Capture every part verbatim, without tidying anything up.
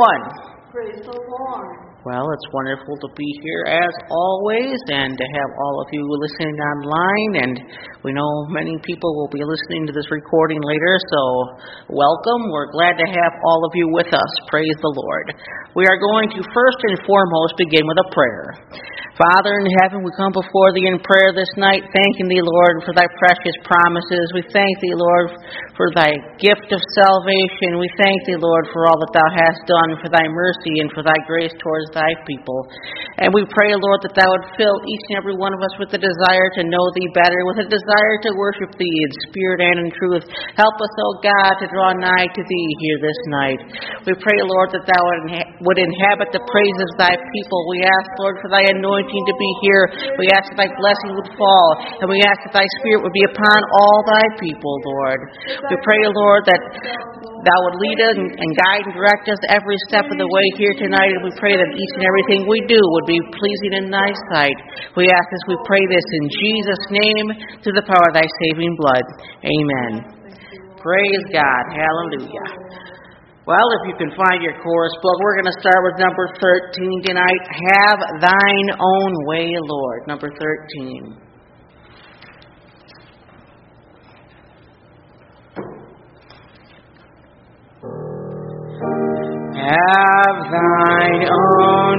everyone? Praise the Lord. Well, it's wonderful to be here as always and to have all of you listening online. And we know many people will be listening to this recording later, so welcome. We're glad to have all of you with us. Praise the Lord. We are going to first and foremost begin with a prayer. Father in heaven, we come before thee in prayer this night, thanking thee, Lord, for thy precious promises. We thank thee, Lord, for thy gift of salvation. We thank thee, Lord, for all that thou hast done, for thy mercy and for thy grace towards thy people. And we pray, Lord, that thou would fill each and every one of us with the desire to know thee better, with a desire to worship thee in spirit and in truth. Help us, O God, to draw nigh to thee here this night. We pray, Lord, that thou would inhabit the praises of thy people. We ask, Lord, for thy anointing to be here. We ask that thy blessing would fall, and we ask that thy spirit would be upon all thy people, Lord. We pray, Lord, that thou would lead us and guide and direct us every step of the way here tonight, and we pray that each and everything we do would be pleasing in thy sight. We ask this, we pray this in Jesus' name, through the power of thy saving blood. Amen. Praise God. Hallelujah. Well, if you can find your chorus book, we're going to start with number thirteen tonight. Have thine own way, Lord. Number thirteen. Have thine own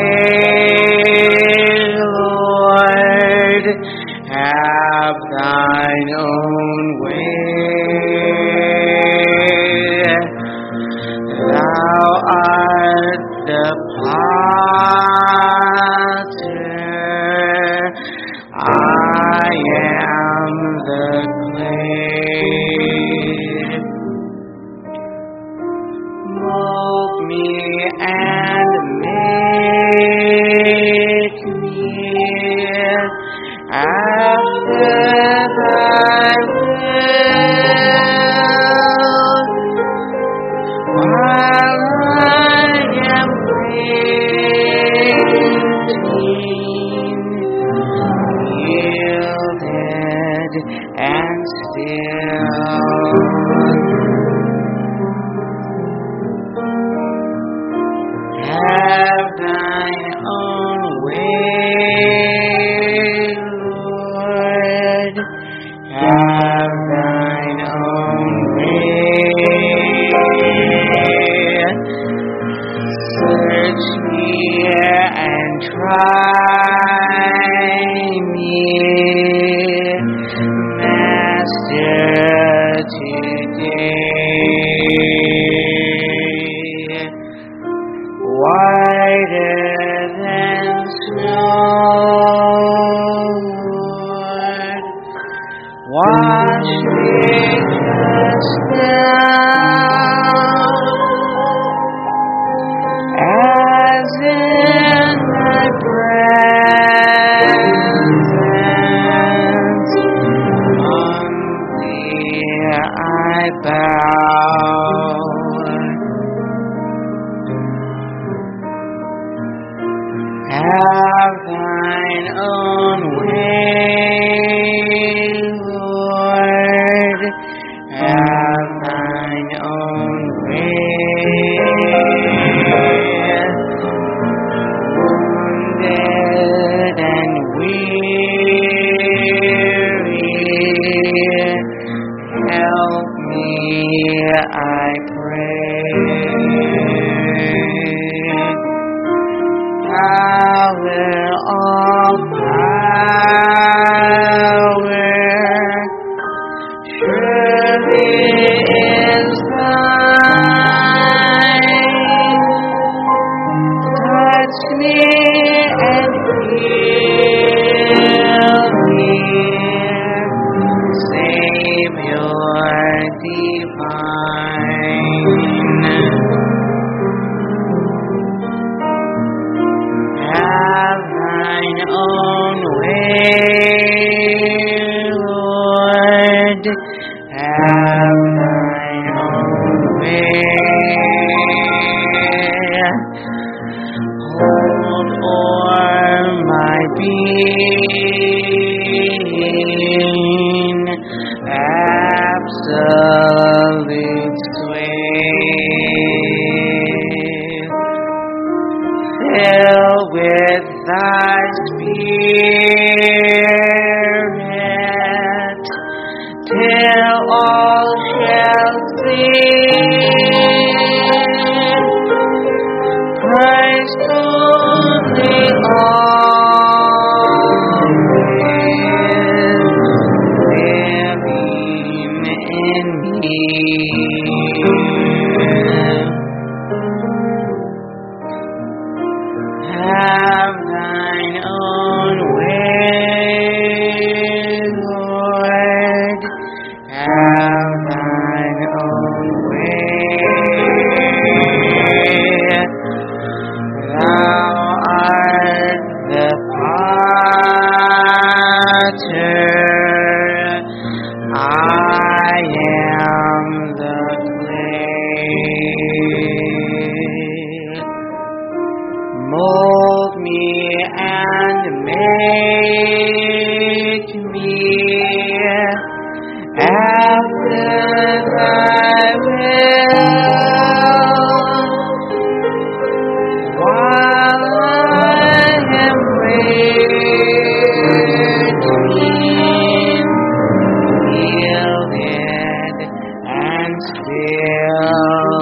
way, Lord. Have thine own way. Thou art the potter, I am the clay. Mold me and make me after thy will, while I am waiting, yielded and still. Have thine own way, Lord. Have thine own way. Search me and try me, Master, today. Whiter than snow, Lord, wash me just down, as in thy presence, humbly I bow. Have thine own way, Lord. Have thine own way. Wounded and weary, help me, I pray. Power all power. fill with thy Spirit, till all shall sing, Christ only always living in me. Have thine own way, Lord. Have thine own way. Thou art the potter, I am the clay. Mold me and make me after thy will, while I am waiting, yielded and still.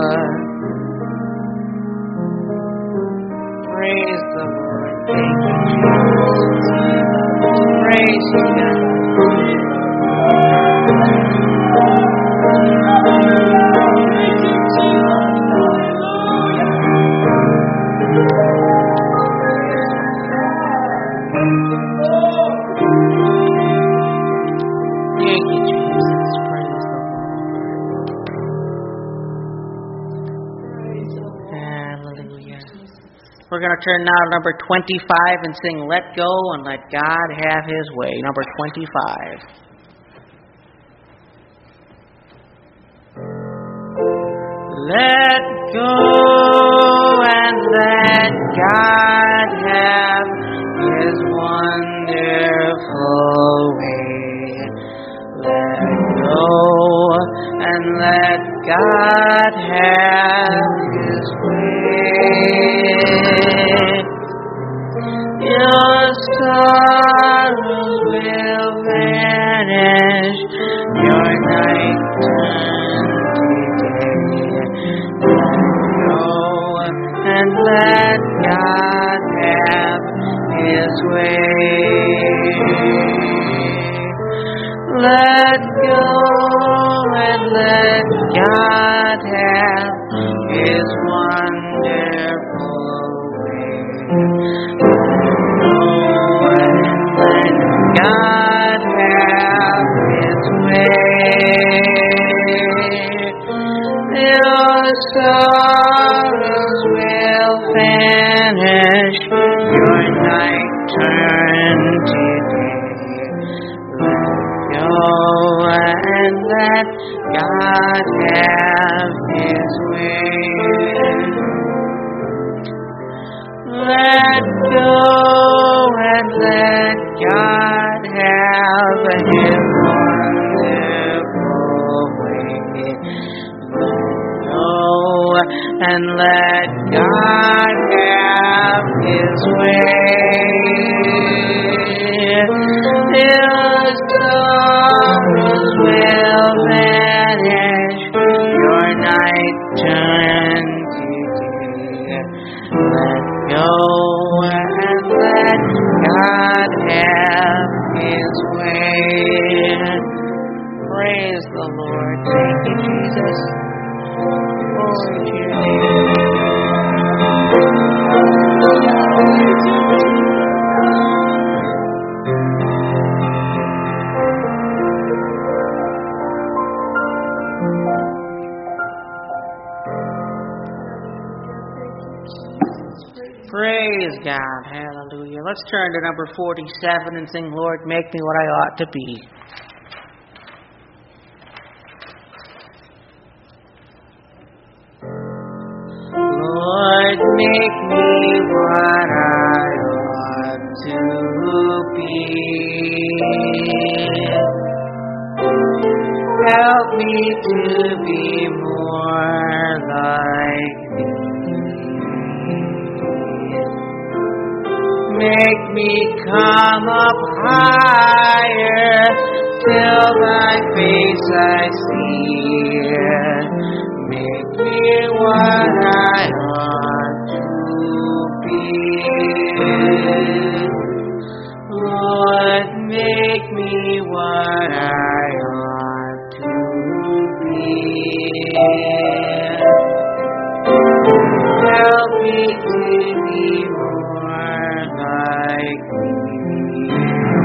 Praise the Lord. Thank you, Jesus. Praise you, God. Thank you, Jesus. Praise the Lord. Hallelujah. We're going to turn now to number twenty-five and sing Let Go and Let God Have His Way. Number twenty-five. Let go and let God have His wonderful way. Let go and let God have His way. Your sorrows will vanish, your night turn to day. And let God have His way. Let go and let God have His wonderful way. Let God have His way. Your sorrows will vanish, your night turn to day. Let go and let God have His way. Let go and let God have His wonderful way. And let God have His way. Your sorrows will vanish, your night turn to day. Let go and let God have His way. Praise the Lord. Thank you, Jesus. Glory to your name. Praise God. Hallelujah. Let's turn to number forty-seven and sing, Lord, make me what I ought to be. Lord, make me what I ought to be. Help me to be more like Thee. make me come up higher, till thy face I see. Make me what I ought to be. Lord, make me what I ought to be. Help me to be more like thee.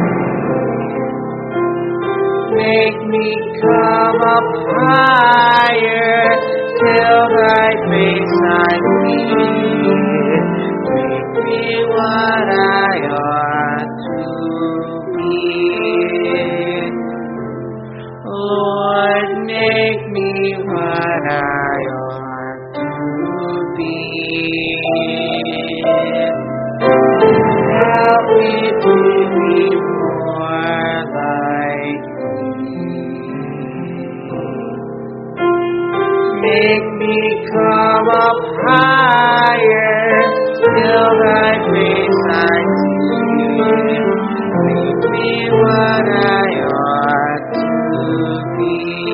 Make me come up higher, till thy face I see. Make me what I ought to be. Lord, make me what I ought to be. Help me to be more like make me come up higher, till thy face I see. Make me what I ought to be.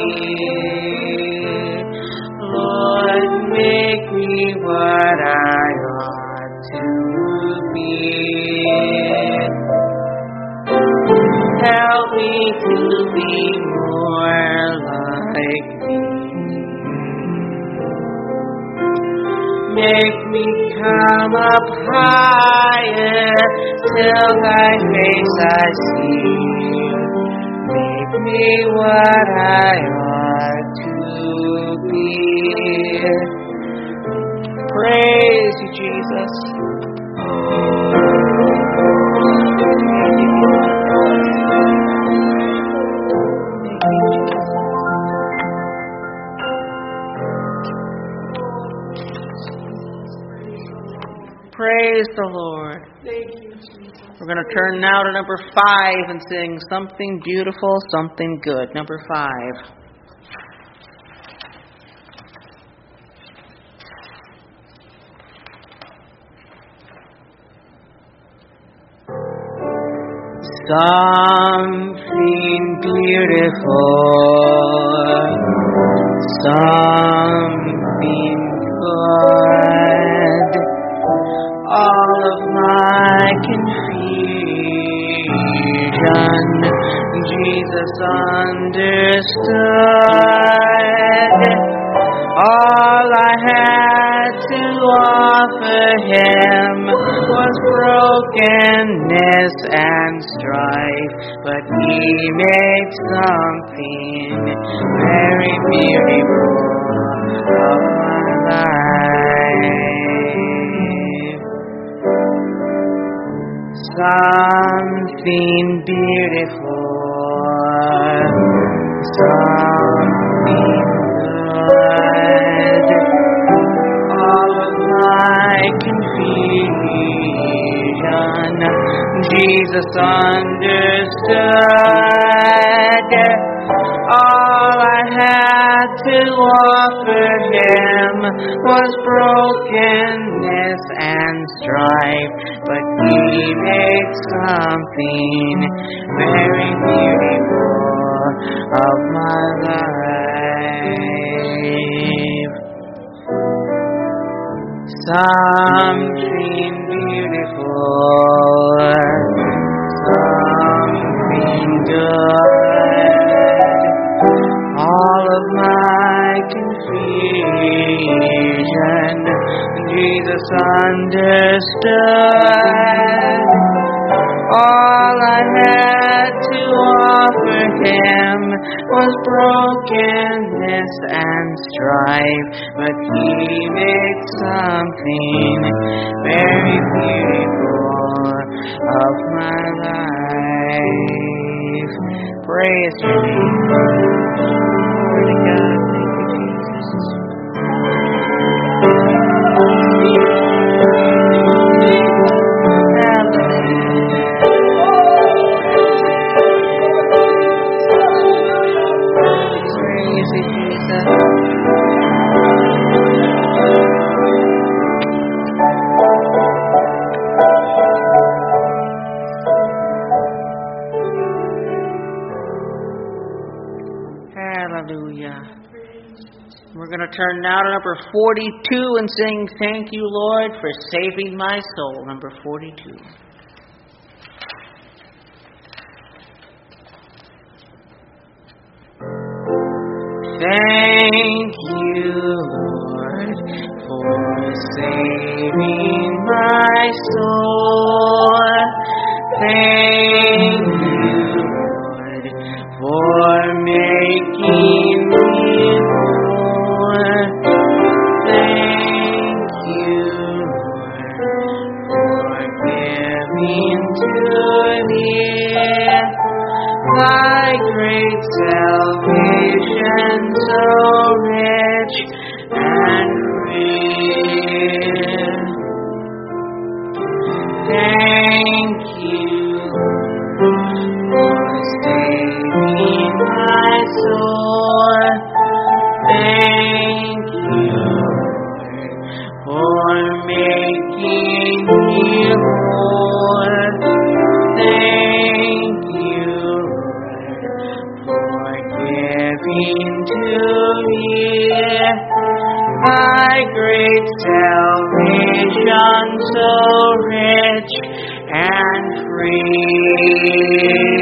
Lord, make me what I ought to be. Help me to be more like thee. Make me come up higher, till thy face I see. Make me what I ought to be. Praise you, Jesus. Praise the Lord. Thank you, Jesus. We're going to turn now to number five and sing Something Beautiful, Something Good. Number five. Something beautiful, something good. All of my confusion, Jesus understood. All I had to offer him was brokenness and strife, but he made something very beautiful of my life. Something beautiful, something good. All of my confusion, Jesus understood. All I had to offer him was brokenness and strife, but he made something very beautiful of my life. Something beautiful, something good. All of my confusion, Jesus understood. All I had to offer him was brokenness and strife, but he made something very beautiful of my life. Praise your name. Glory to God. Thank you, Jesus. going to turn now to number forty-two and sing Thank You, Lord, for Saving My Soul. Number forty-two. Thank you, Lord, for saving my soul. Thank you, Lord, for making me whole. Thank you, Lord, for giving to me thy great salvation, so rich and free. Thank you, Lord, for saving my soul. Thank you, Lord, for making me whole. Thank you, giving to me thy great salvation, so rich and free.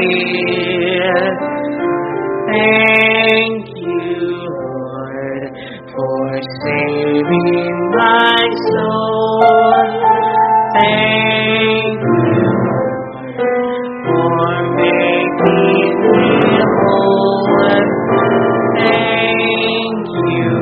Thank you, Lord, for saving my soul. Thank you, Lord, for making me whole. Thank you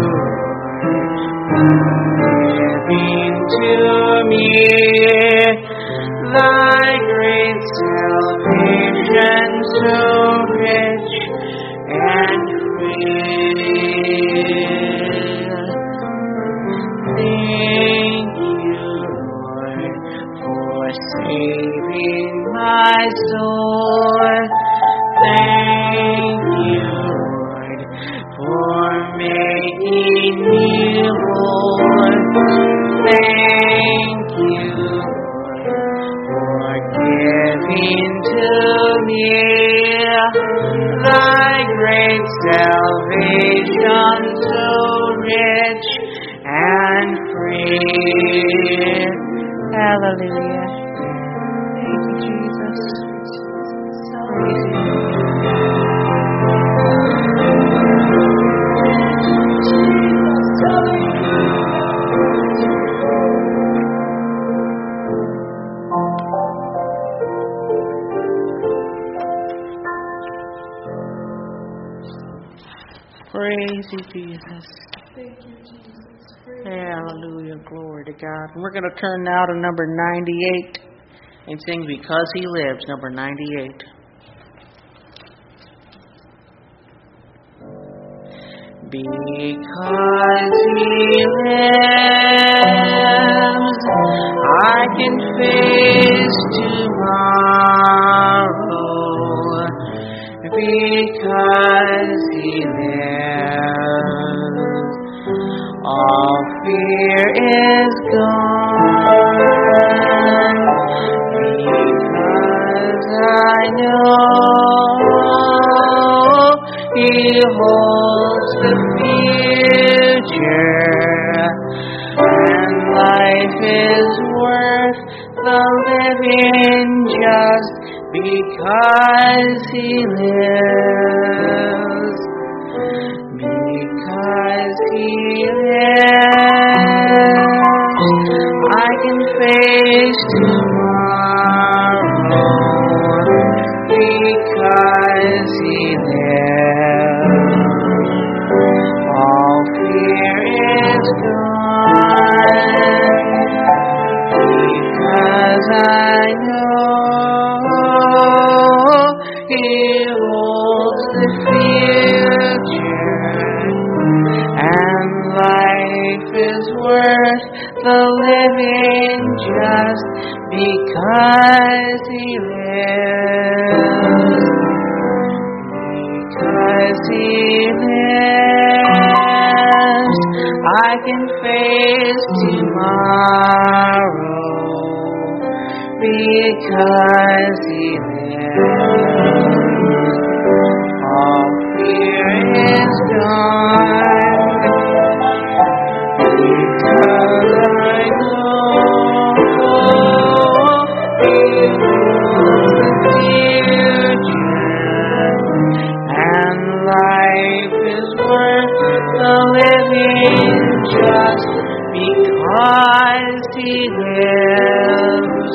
for giving to me thy great salvation, so rich and free. Thank you, Lord, for saving my soul. Thank you, Lord, for making me whole. Thank you, Lord, for giving to me thy great salvation, so rich and free. Hallelujah. Thank you, Jesus. Praise you. Praise you, Jesus. Thank you, Jesus. Praise Hallelujah. Glory to God. And we're going to turn now to number ninety-eight and sing Because He Lives, number ninety-eight. Because He lives, I can face tomorrow. Because He lives, all fear is gone. Because I know He holds the future, and life is worth the living just because He lives. Because He lives, I can face tomorrow. Because He lives, all fear is gone. Because I know He holds the future, and life is worth the living just because He lives. Because He lives, I can face tomorrow. Because He lives, all fear is gone. he gives.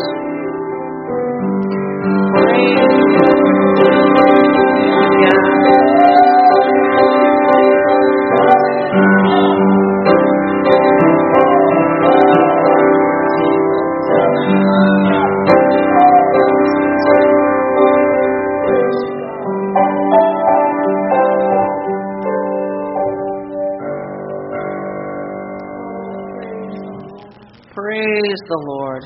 Praise Praise the Lord.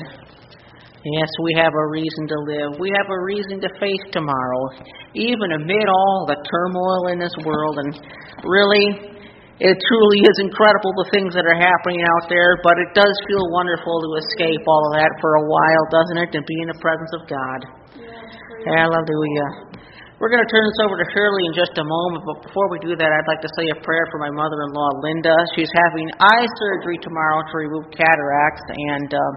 Yes, we have a reason to live. We have a reason to face tomorrow, even amid all the turmoil in this world. And really, it truly is incredible the things that are happening out there, but it does feel wonderful to escape all of that for a while, doesn't it, and be in the presence of God. Yeah, hallelujah. We're going to turn this over to Shirley in just a moment, but before we do that, I'd like to say a prayer for my mother-in-law, Linda. She's having eye surgery tomorrow to remove cataracts, and uh,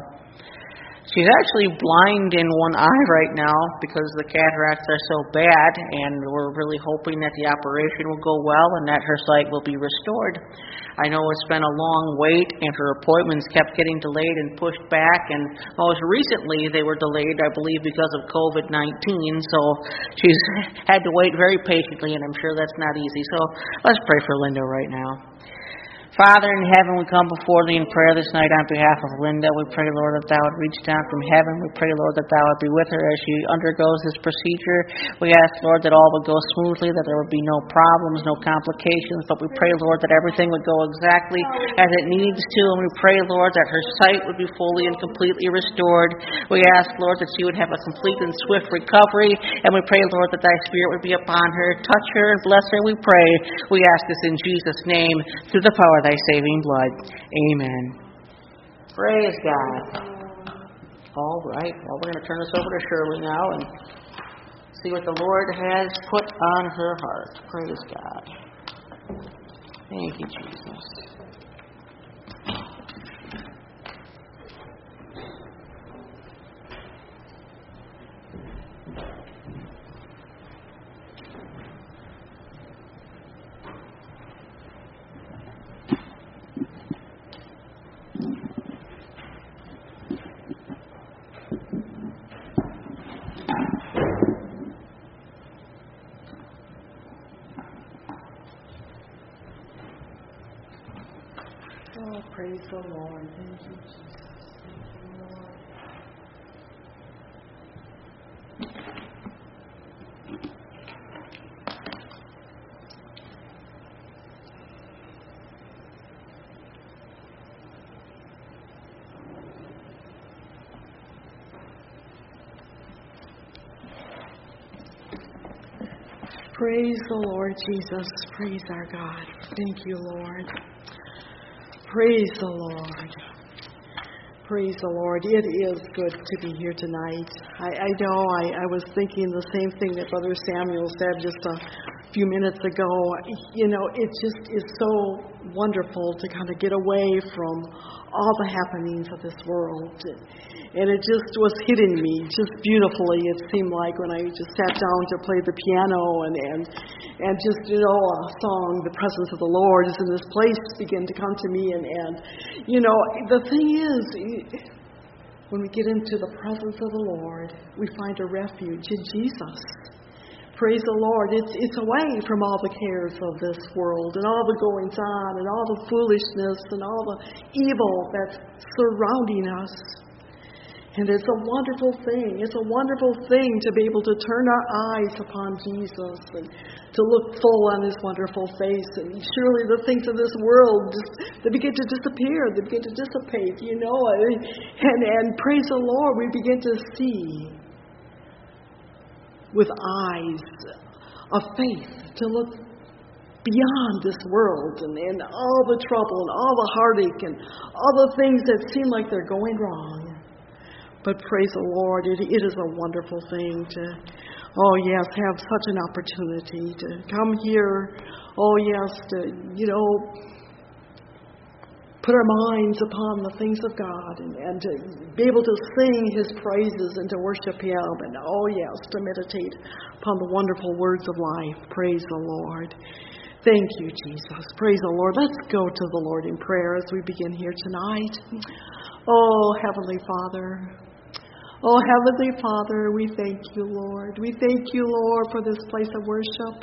she's actually blind in one eye right now because the cataracts are so bad, and we're really hoping that the operation will go well and that her sight will be restored. I know it's been a long wait, and her appointments kept getting delayed and pushed back, and most recently they were delayed, I believe, because of covid nineteen, so she's had to wait very patiently, and I'm sure that's not easy. So let's pray for Linda right now. Father in heaven, we come before thee in prayer this night on behalf of Linda. We pray, Lord, that thou would reach down from heaven. We pray, Lord, that thou would be with her as she undergoes this procedure. We ask, Lord, that all would go smoothly, that there would be no problems, no complications. But we pray, Lord, that everything would go exactly as it needs to. And we pray, Lord, that her sight would be fully and completely restored. We ask, Lord, that she would have a complete and swift recovery. And we pray, Lord, that thy Spirit would be upon her. Touch her and bless her, we pray. We ask this in Jesus' name, through the power of thy saving blood. Amen. Praise God. All right. Well, we're going to turn this over to Shirley now and see what the Lord has put on her heart. Praise God. Thank you, Jesus. Oh, praise the Lord. Thank you, Jesus. Thank you, Lord. Praise the Lord Jesus. Praise our God. Thank you, Lord. Praise the Lord. Praise the Lord. It is good to be here tonight. I, I know I, I was thinking the same thing that Brother Samuel said just a few minutes ago. You know, it just is so wonderful to kind of get away from all the happenings of this world. And it just was hitting me just beautifully, it seemed like, when I just sat down to play the piano and, and, and just, you know, a song, The Presence of the Lord is in this place, began to come to me. And, and, you know, the thing is, when we get into the presence of the Lord, we find a refuge in Jesus. Praise the Lord. It's, it's away from all the cares of this world and all the goings on and all the foolishness and all the evil that's surrounding us. And it's a wonderful thing. It's a wonderful thing to be able to turn our eyes upon Jesus and to look full on His wonderful face. And surely the things of this world, just, they begin to disappear. They begin to dissipate, you know. And, and praise the Lord, we begin to see with eyes of faith, to look beyond this world and, and all the trouble and all the heartache and all the things that seem like they're going wrong. But praise the Lord, it, it is a wonderful thing to, oh yes, have such an opportunity to come here, oh yes, to, you know, put our minds upon the things of God and, and to be able to sing His praises and to worship Him, and oh yes, to meditate upon the wonderful words of life. Praise the Lord. Thank you, Jesus. Praise the Lord. Let's go to the Lord in prayer as we begin here tonight. Oh, Heavenly Father. Oh, Heavenly Father, we thank you, Lord. We thank you, Lord, for this place of worship.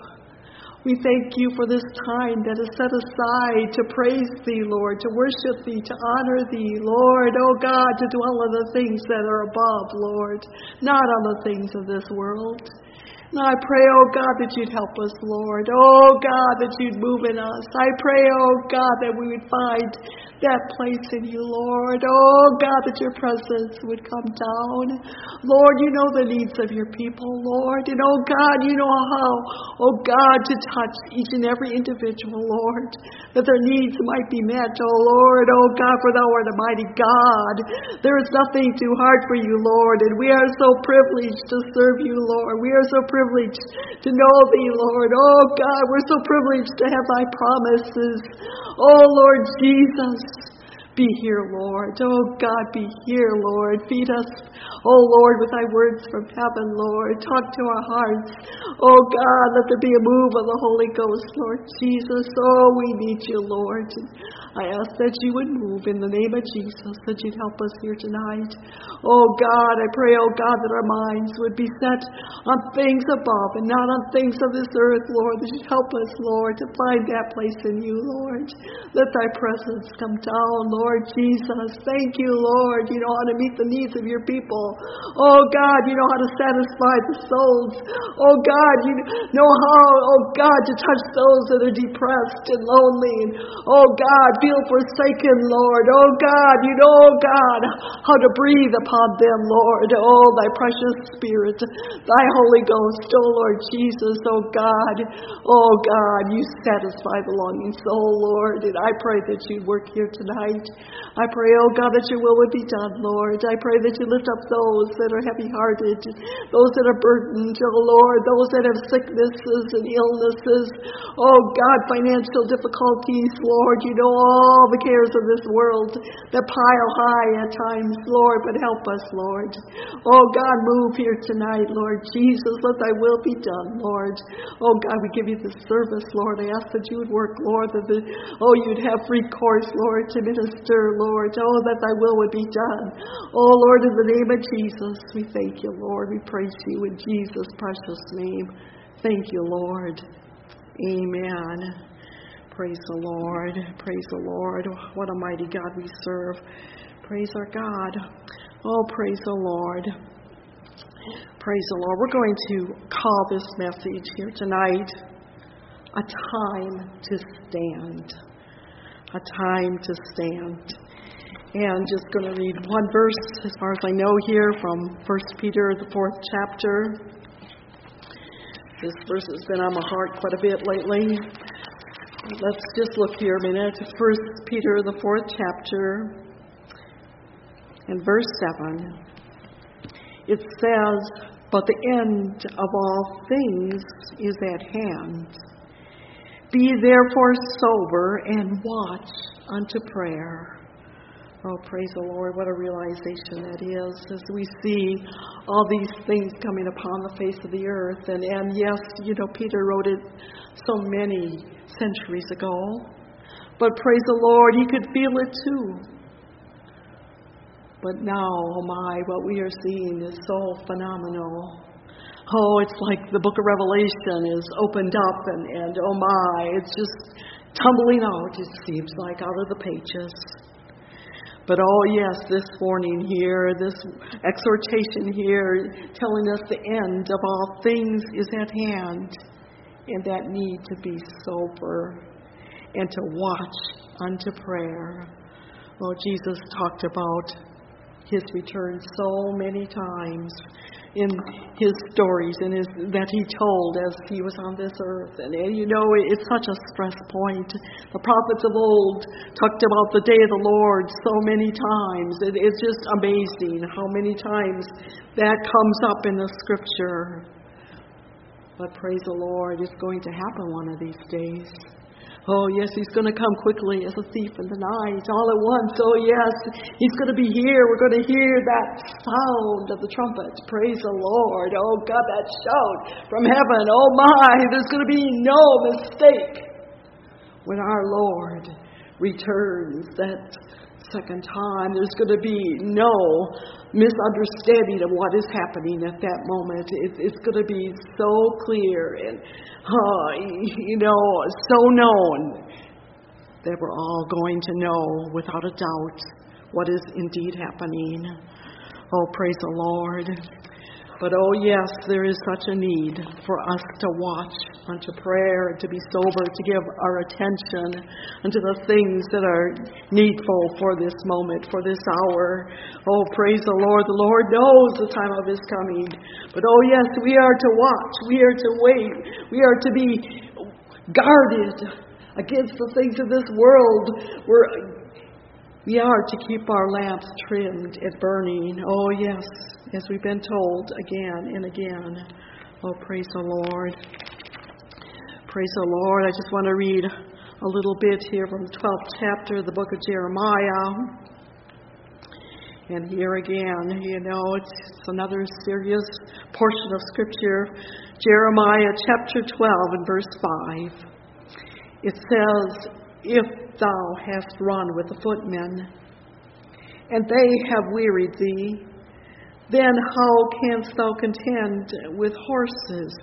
We thank you for this time that is set aside to praise thee, Lord, to worship thee, to honor thee, Lord. Oh, God, to dwell on the things that are above, Lord, not on the things of this world. And I pray, oh God, that you'd help us, Lord. Oh God, that you'd move in us. I pray, oh God, that we would find that place in you, Lord. Oh God, that your presence would come down. Lord, you know the needs of your people, Lord. And oh God, you know how, oh God, to touch each and every individual, Lord, that their needs might be met, oh Lord. Oh God, for thou art a mighty God. There is nothing too hard for you, Lord. And we are so privileged to serve you, Lord. We are so privileged to know thee, Lord. Oh God, we're so privileged to have thy promises. Oh Lord Jesus, be here, Lord. Oh God, be here, Lord. Feed us, oh Lord, with thy words from heaven, Lord. Talk to our hearts. Oh God, let there be a move of the Holy Ghost, Lord Jesus. Oh, we need you, Lord. I ask that you would move in the name of Jesus, that you'd help us here tonight. Oh God, I pray, oh God, that our minds would be set on things above and not on things of this earth, Lord. That you'd help us, Lord, to find that place in you, Lord. Let thy presence come down, Lord Jesus. Thank you, Lord. You know how to meet the needs of your people. Oh God, you know how to satisfy the souls. Oh God, you know how, oh God, to touch those that are depressed and lonely. And oh God, feel forsaken, Lord. Oh God, you know, oh God, how to breathe upon them, Lord. Oh, thy precious Spirit, thy Holy Ghost, oh Lord Jesus, oh God. Oh God, you satisfy the longing soul, Lord. And I pray that you'd work here tonight. I pray, oh God, that your will would be done, Lord. I pray that you lift up those that are heavy-hearted, those that are burdened, oh Lord, those that have sicknesses and illnesses. Oh God, financial difficulties, Lord. You know all the cares of this world that pile high at times, Lord, but help us, Lord. Oh God, move here tonight, Lord Jesus. Let thy will be done, Lord. Oh God, we give you this service, Lord. I ask that you would work, Lord, that the, oh, you'd have free course, Lord, to minister, Lord. Oh, that thy will would be done. Oh Lord, in the name of Jesus, we thank you, Lord. We praise you in Jesus' precious name. Thank you, Lord. Amen. Praise the Lord. Praise the Lord. What a mighty God we serve. Praise our God. Oh, praise the Lord. Praise the Lord. We're going to call this message here tonight a time to stand. A time to stand. And just going to read one verse, as far as I know here, from First Peter, the fourth chapter. This verse has been on my heart quite a bit lately. Let's just look here a minute. First Peter, the fourth chapter, and verse seven. It says, "But the end of all things is at hand. Be therefore sober and watch unto prayer." Oh, praise the Lord. What a realization that is as we see all these things coming upon the face of the earth. And, and yes, you know, Peter wrote it so many centuries ago. But praise the Lord, he could feel it too. But now, oh my, what we are seeing is so phenomenal. Oh, it's like the book of Revelation is opened up and, and oh my, it's just tumbling out, it seems like, out of the pages. But oh yes, this warning here, this exhortation here, telling us the end of all things is at hand, and that need to be sober and to watch unto prayer. Oh, Jesus talked about his return so many times in his stories and his, that he told as he was on this earth. And, and you know, it's such a stress point. The prophets of old talked about the day of the Lord so many times. It, it's just amazing how many times that comes up in the scripture. But praise the Lord, it's going to happen one of these days. Oh, yes, he's going to come quickly as a thief in the night, all at once. Oh, yes, he's going to be here. We're going to hear that sound of the trumpet. Praise the Lord. Oh, God, that shout from heaven. Oh, my, there's going to be no mistake. when our Lord returns that second time, there's going to be no misunderstanding of what is happening at that moment. It, it's going to be so clear and, uh, you know, so known that we're all going to know without a doubt what is indeed happening. Oh, praise the Lord. But oh yes, there is such a need for us to watch unto prayer, to be sober, to give our attention unto the things that are needful for this moment, for this hour. Oh, praise the Lord. The Lord knows the time of His coming. But oh yes, we are to watch. We are to wait. We are to be guarded against the things of this world. We're We are to keep our lamps trimmed and burning. Oh, yes, as we've been told again and again. Oh, praise the Lord. Praise the Lord. I just want to read a little bit here from the twelfth chapter of the book of Jeremiah. And here again, you know, it's another serious portion of Scripture. Jeremiah chapter twelve and verse five. It says, "If thou hast run with the footmen, and they have wearied thee, then how canst thou contend with horses?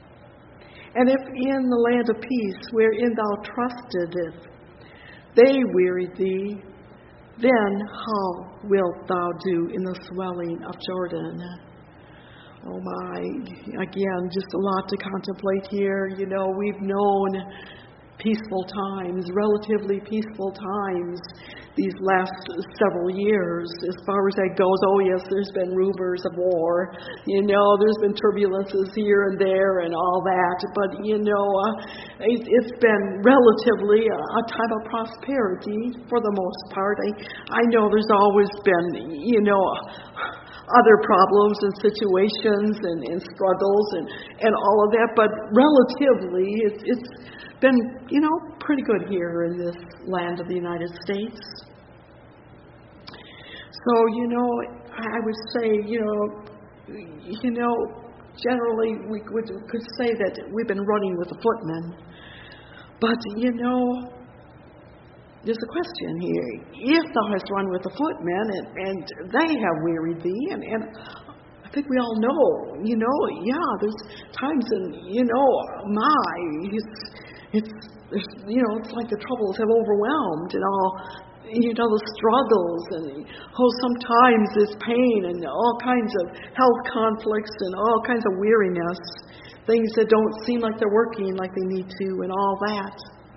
And if in the land of peace, wherein thou trustedest, they wearied thee, then how wilt thou do in the swelling of Jordan?" Oh my, again, just a lot to contemplate here. You know, we've known peaceful times, relatively peaceful times these last several years. As far as that goes, oh yes, there's been rumors of war. You know, there's been turbulences here and there and all that. But, you know, uh, it, it's been relatively a, a time of prosperity for the most part. I, I know there's always been, you know, other problems and situations and, and struggles and, and all of that. But relatively, it's, it's been, you know, pretty good here in this land of the United States. So, you know, I would say, you know, you know, generally we would, could say that we've been running with the footmen. But, you know, there's a question here. If thou hast run with the footmen and, and they have wearied thee, and, and I think we all know, you know, yeah, there's times in, you know, my, it's, it's, it's, you know, it's like the troubles have overwhelmed and all, you know, the struggles and, oh, sometimes there's pain and all kinds of health conflicts and all kinds of weariness, things that don't seem like they're working like they need to and all that.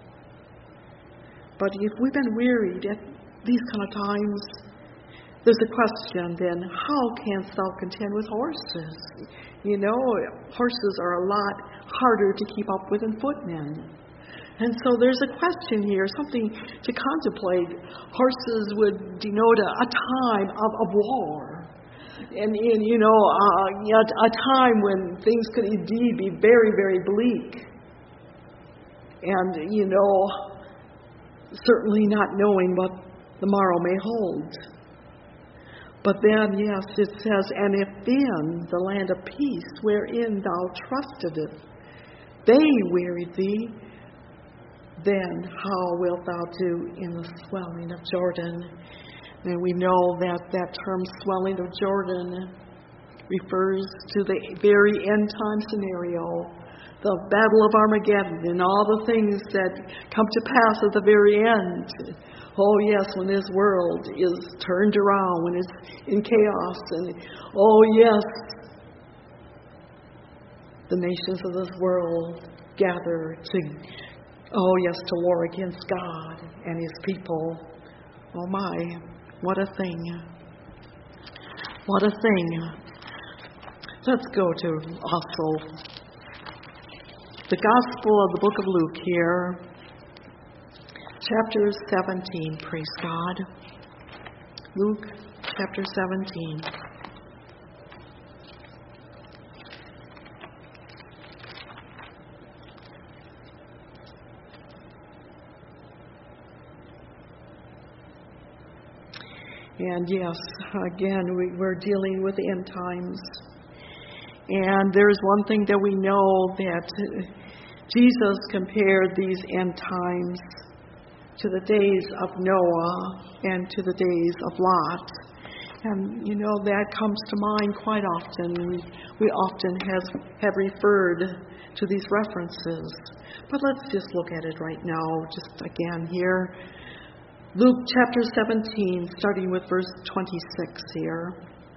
But if we've been wearied at these kind of times, there's a question then, how canst thou contend with horses? You know, horses are a lot harder to keep up with than footmen. And so there's a question here, something to contemplate. Horses would denote a, a time of, of war. And, and you know, uh, a time when things could indeed be very, very bleak. And, you know, certainly not knowing what the morrow may hold. But then, yes, it says, "And if in the land of peace, wherein thou trustedest, they wearied thee, then how wilt thou do in the swelling of Jordan?" And we know that that term swelling of Jordan refers to the very end time scenario, the battle of Armageddon and all the things that come to pass at the very end. Oh yes, when this world is turned around, when it's in chaos, and oh yes, the nations of this world gather to, oh yes, to war against God and His people. Oh my, what a thing. What a thing. Let's go to also the Gospel of the book of Luke here, chapter seventeen, praise God. Luke chapter seventeen. And yes, again, we, we're dealing with the end times. And there's one thing that we know, that Jesus compared these end times to the days of Noah and to the days of Lot. And, you know, that comes to mind quite often. We, we often has, have referred to these references. But let's just look at it right now, just again here. Luke chapter seventeen, starting with verse twenty-six here.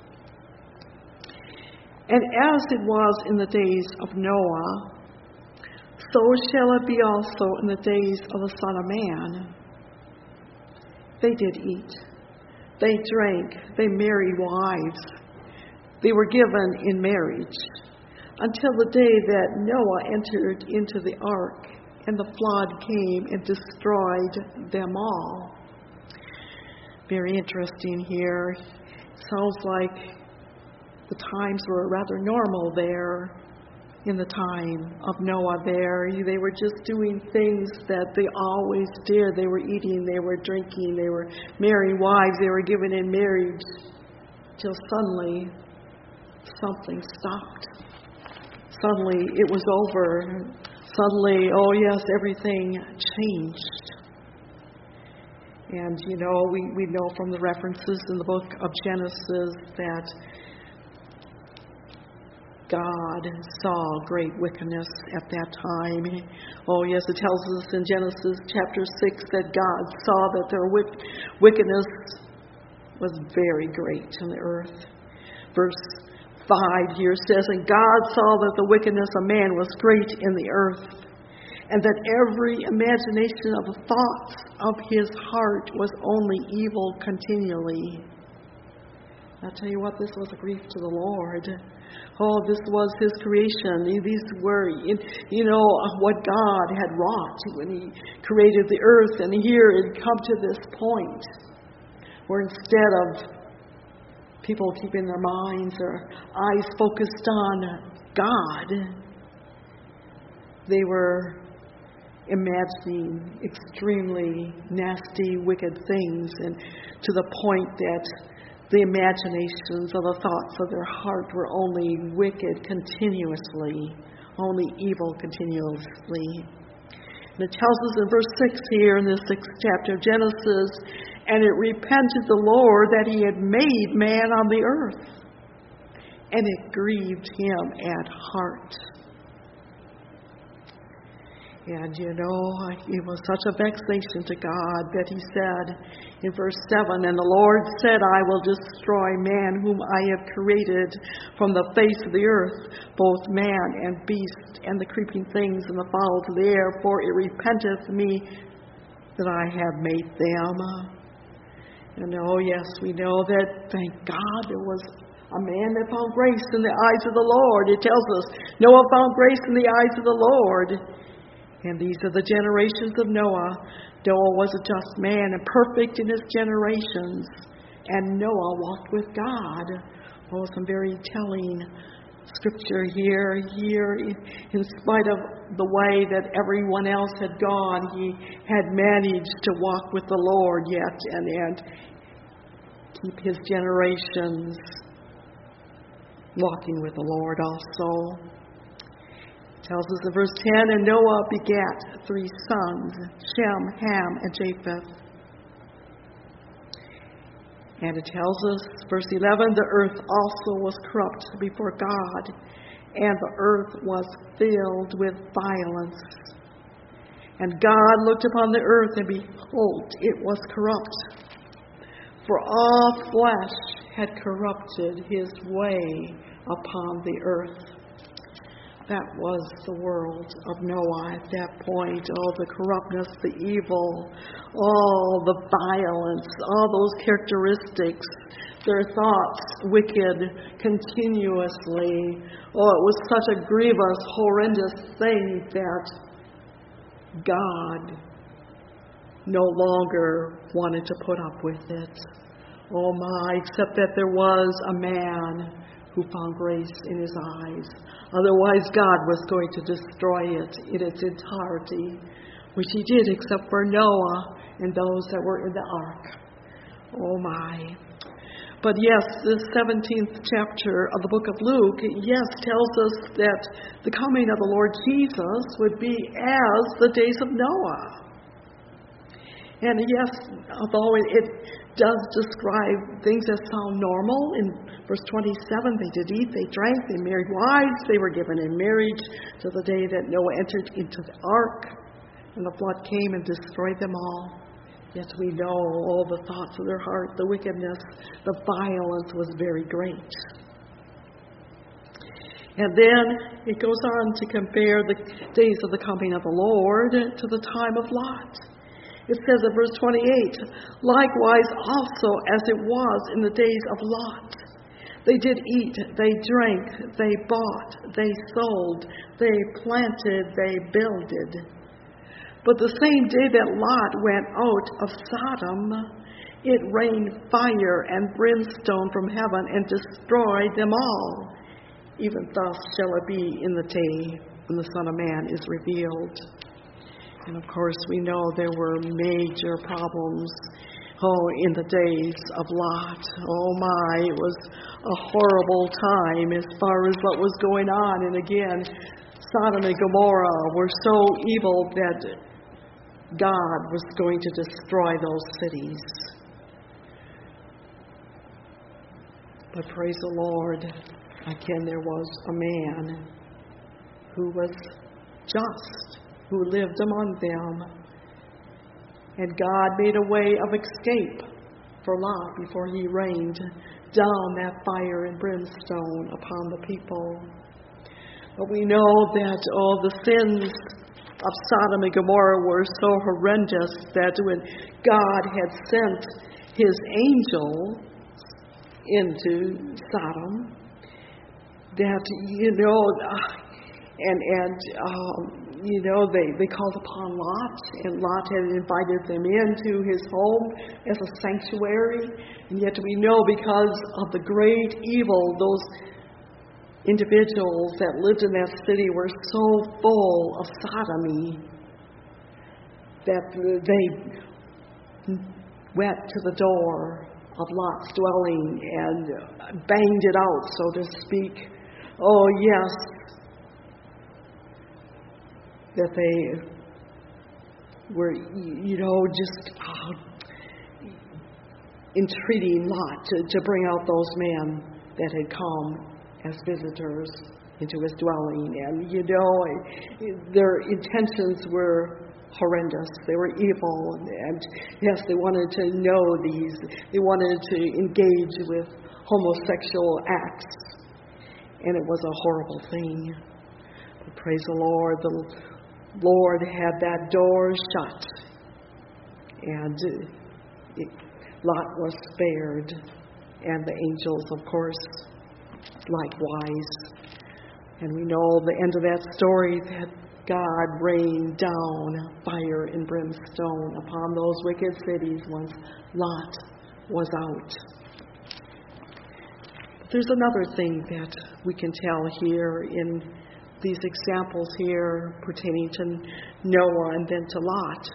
And as it was in the days of Noah, so shall it be also in the days of the Son of Man. They did eat, they drank, they married wives, they were given in marriage, until the day that Noah entered into the ark, and the flood came and destroyed them all. Very interesting here. Sounds like the times were rather normal there in the time of Noah there. They were just doing things that they always did. They were eating, they were drinking, they were marrying wives, they were given in marriage, till suddenly something stopped. Suddenly it was over. Suddenly, oh yes, everything changed. And, you know, we, we know from the references in the book of Genesis that God saw great wickedness at that time. Oh, yes, it tells us in Genesis chapter six that God saw that their wick- wickedness was very great in the earth. Verse five here says, and God saw that the wickedness of man was great in the earth, and that every imagination of the thoughts of his heart was only evil continually. I'll tell you what, this was a grief to the Lord. Oh, this was his creation. These were, you know, what God had wrought when he created the earth. And here it come to this point where instead of people keeping their minds or eyes focused on God, they were imagining extremely nasty, wicked things, and to the point that the imaginations or the thoughts of their heart were only wicked continuously, only evil continuously. And it tells us in verse six here in the sixth chapter of Genesis, and it repented the Lord that he had made man on the earth, and it grieved him at heart. And, you know, it was such a vexation to God that he said in verse seven, and the Lord said, I will destroy man whom I have created from the face of the earth, both man and beast, and the creeping things and the fowls of the air, for it repenteth me that I have made them. And, oh, yes, we know that, thank God, there was a man that found grace in the eyes of the Lord. It tells us, Noah found grace in the eyes of the Lord. And these are the generations of Noah. Noah was a just man and perfect in his generations. And Noah walked with God. Oh, some very telling scripture here. Here, in spite of the way that everyone else had gone, he had managed to walk with the Lord yet and, and keep his generations walking with the Lord also. Tells us in verse ten, and Noah begat three sons, Shem, Ham, and Japheth. And it tells us, verse eleven, the earth also was corrupt before God, and the earth was filled with violence. And God looked upon the earth, and behold, it was corrupt. For all flesh had corrupted his way upon the earth. That was the world of Noah at that point. All the corruptness, the evil, all the violence, all those characteristics, their thoughts wicked continuously. Oh, it was such a grievous, horrendous thing that God no longer wanted to put up with it. Oh my, except that there was a man who found grace in his eyes. Otherwise, God was going to destroy it in its entirety, which he did except for Noah and those that were in the ark. Oh my. But yes, the seventeenth chapter of the book of Luke, yes, tells us that the coming of the Lord Jesus would be as the days of Noah. And yes, although it does describe things that sound normal, in verse twenty-seven, they did eat, they drank, they married wives, they were given in marriage to the day that Noah entered into the ark, and the flood came and destroyed them all. Yet we know all the thoughts of their heart, the wickedness, the violence was very great. And then it goes on to compare the days of the coming of the Lord to the time of Lot. It says in verse twenty-eight, likewise also as it was in the days of Lot. They did eat, they drank, they bought, they sold, they planted, they builded. But the same day that Lot went out of Sodom, it rained fire and brimstone from heaven and destroyed them all. Even thus shall it be in the day when the Son of Man is revealed. And of course, we know there were major problems, oh, in the days of Lot. Oh my, it was a horrible time as far as what was going on. And again, Sodom and Gomorrah were so evil that God was going to destroy those cities. But praise the Lord, again, there was a man who was just, who lived among them. And God made a way of escape for Lot before he rained down that fire and brimstone upon the people. But we know that all the sins of Sodom and Gomorrah were so horrendous that when God had sent his angel into Sodom, that, you know, and, and um, you know, they, they called upon Lot, and Lot had invited them into his home as a sanctuary. And yet we know because of the great evil, those individuals that lived in that city were so full of sodomy that they went to the door of Lot's dwelling and banged it out, so to speak. Oh, yes, that they were, you know, just uh, entreating Lot to, to bring out those men that had come as visitors into his dwelling. And, you know, their intentions were horrendous. They were evil. And, yes, they wanted to know these. They wanted to engage with homosexual acts. And it was a horrible thing. But praise the Lord, the Lord had that door shut. And it, Lot was spared. And the angels, of course, likewise. And we know the end of that story, that God rained down fire and brimstone upon those wicked cities once Lot was out. But there's another thing that we can tell here in these examples here pertaining to Noah and then to Lot.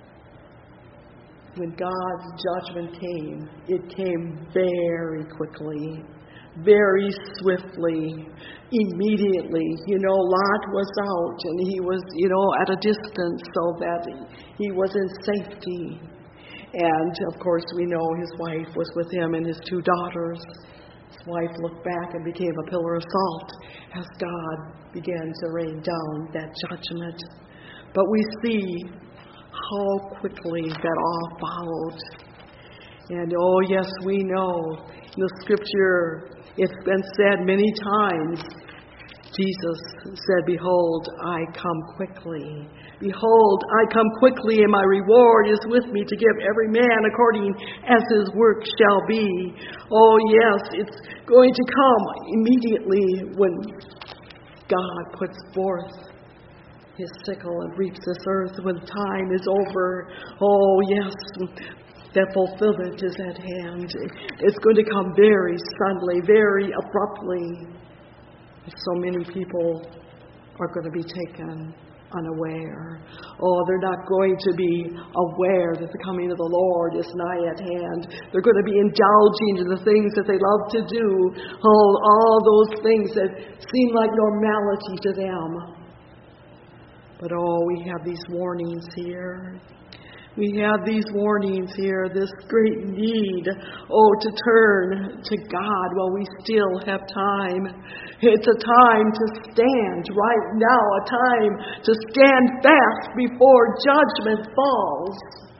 When God's judgment came, it came very quickly, very swiftly, immediately. You know, Lot was out and he was, you know, at a distance so that he was in safety. And, of course, we know his wife was with him and his two daughters. His wife looked back and became a pillar of salt as God began to rain down that judgment. But we see how quickly that all followed. And, oh, yes, we know in the Scripture, it's been said many times, Jesus said, behold, I come quickly. Behold, I come quickly, and my reward is with me to give every man according as his work shall be. Oh, yes, it's going to come immediately when God puts forth his sickle and reaps this earth, when time is over. Oh, yes, that fulfillment is at hand. It's going to come very suddenly, very abruptly. So many people are going to be taken unaware. Oh, they're not going to be aware that the coming of the Lord is nigh at hand. They're going to be indulging in the things that they love to do. Oh, all those things that seem like normality to them. But oh, we have these warnings here. We have these warnings here, this great need, oh, to turn to God while we still have time. It's a time to stand right now, a time to stand fast before judgment falls.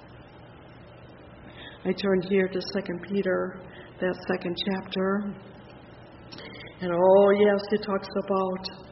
I turned here to Second Peter, that second chapter. And oh, yes, it talks about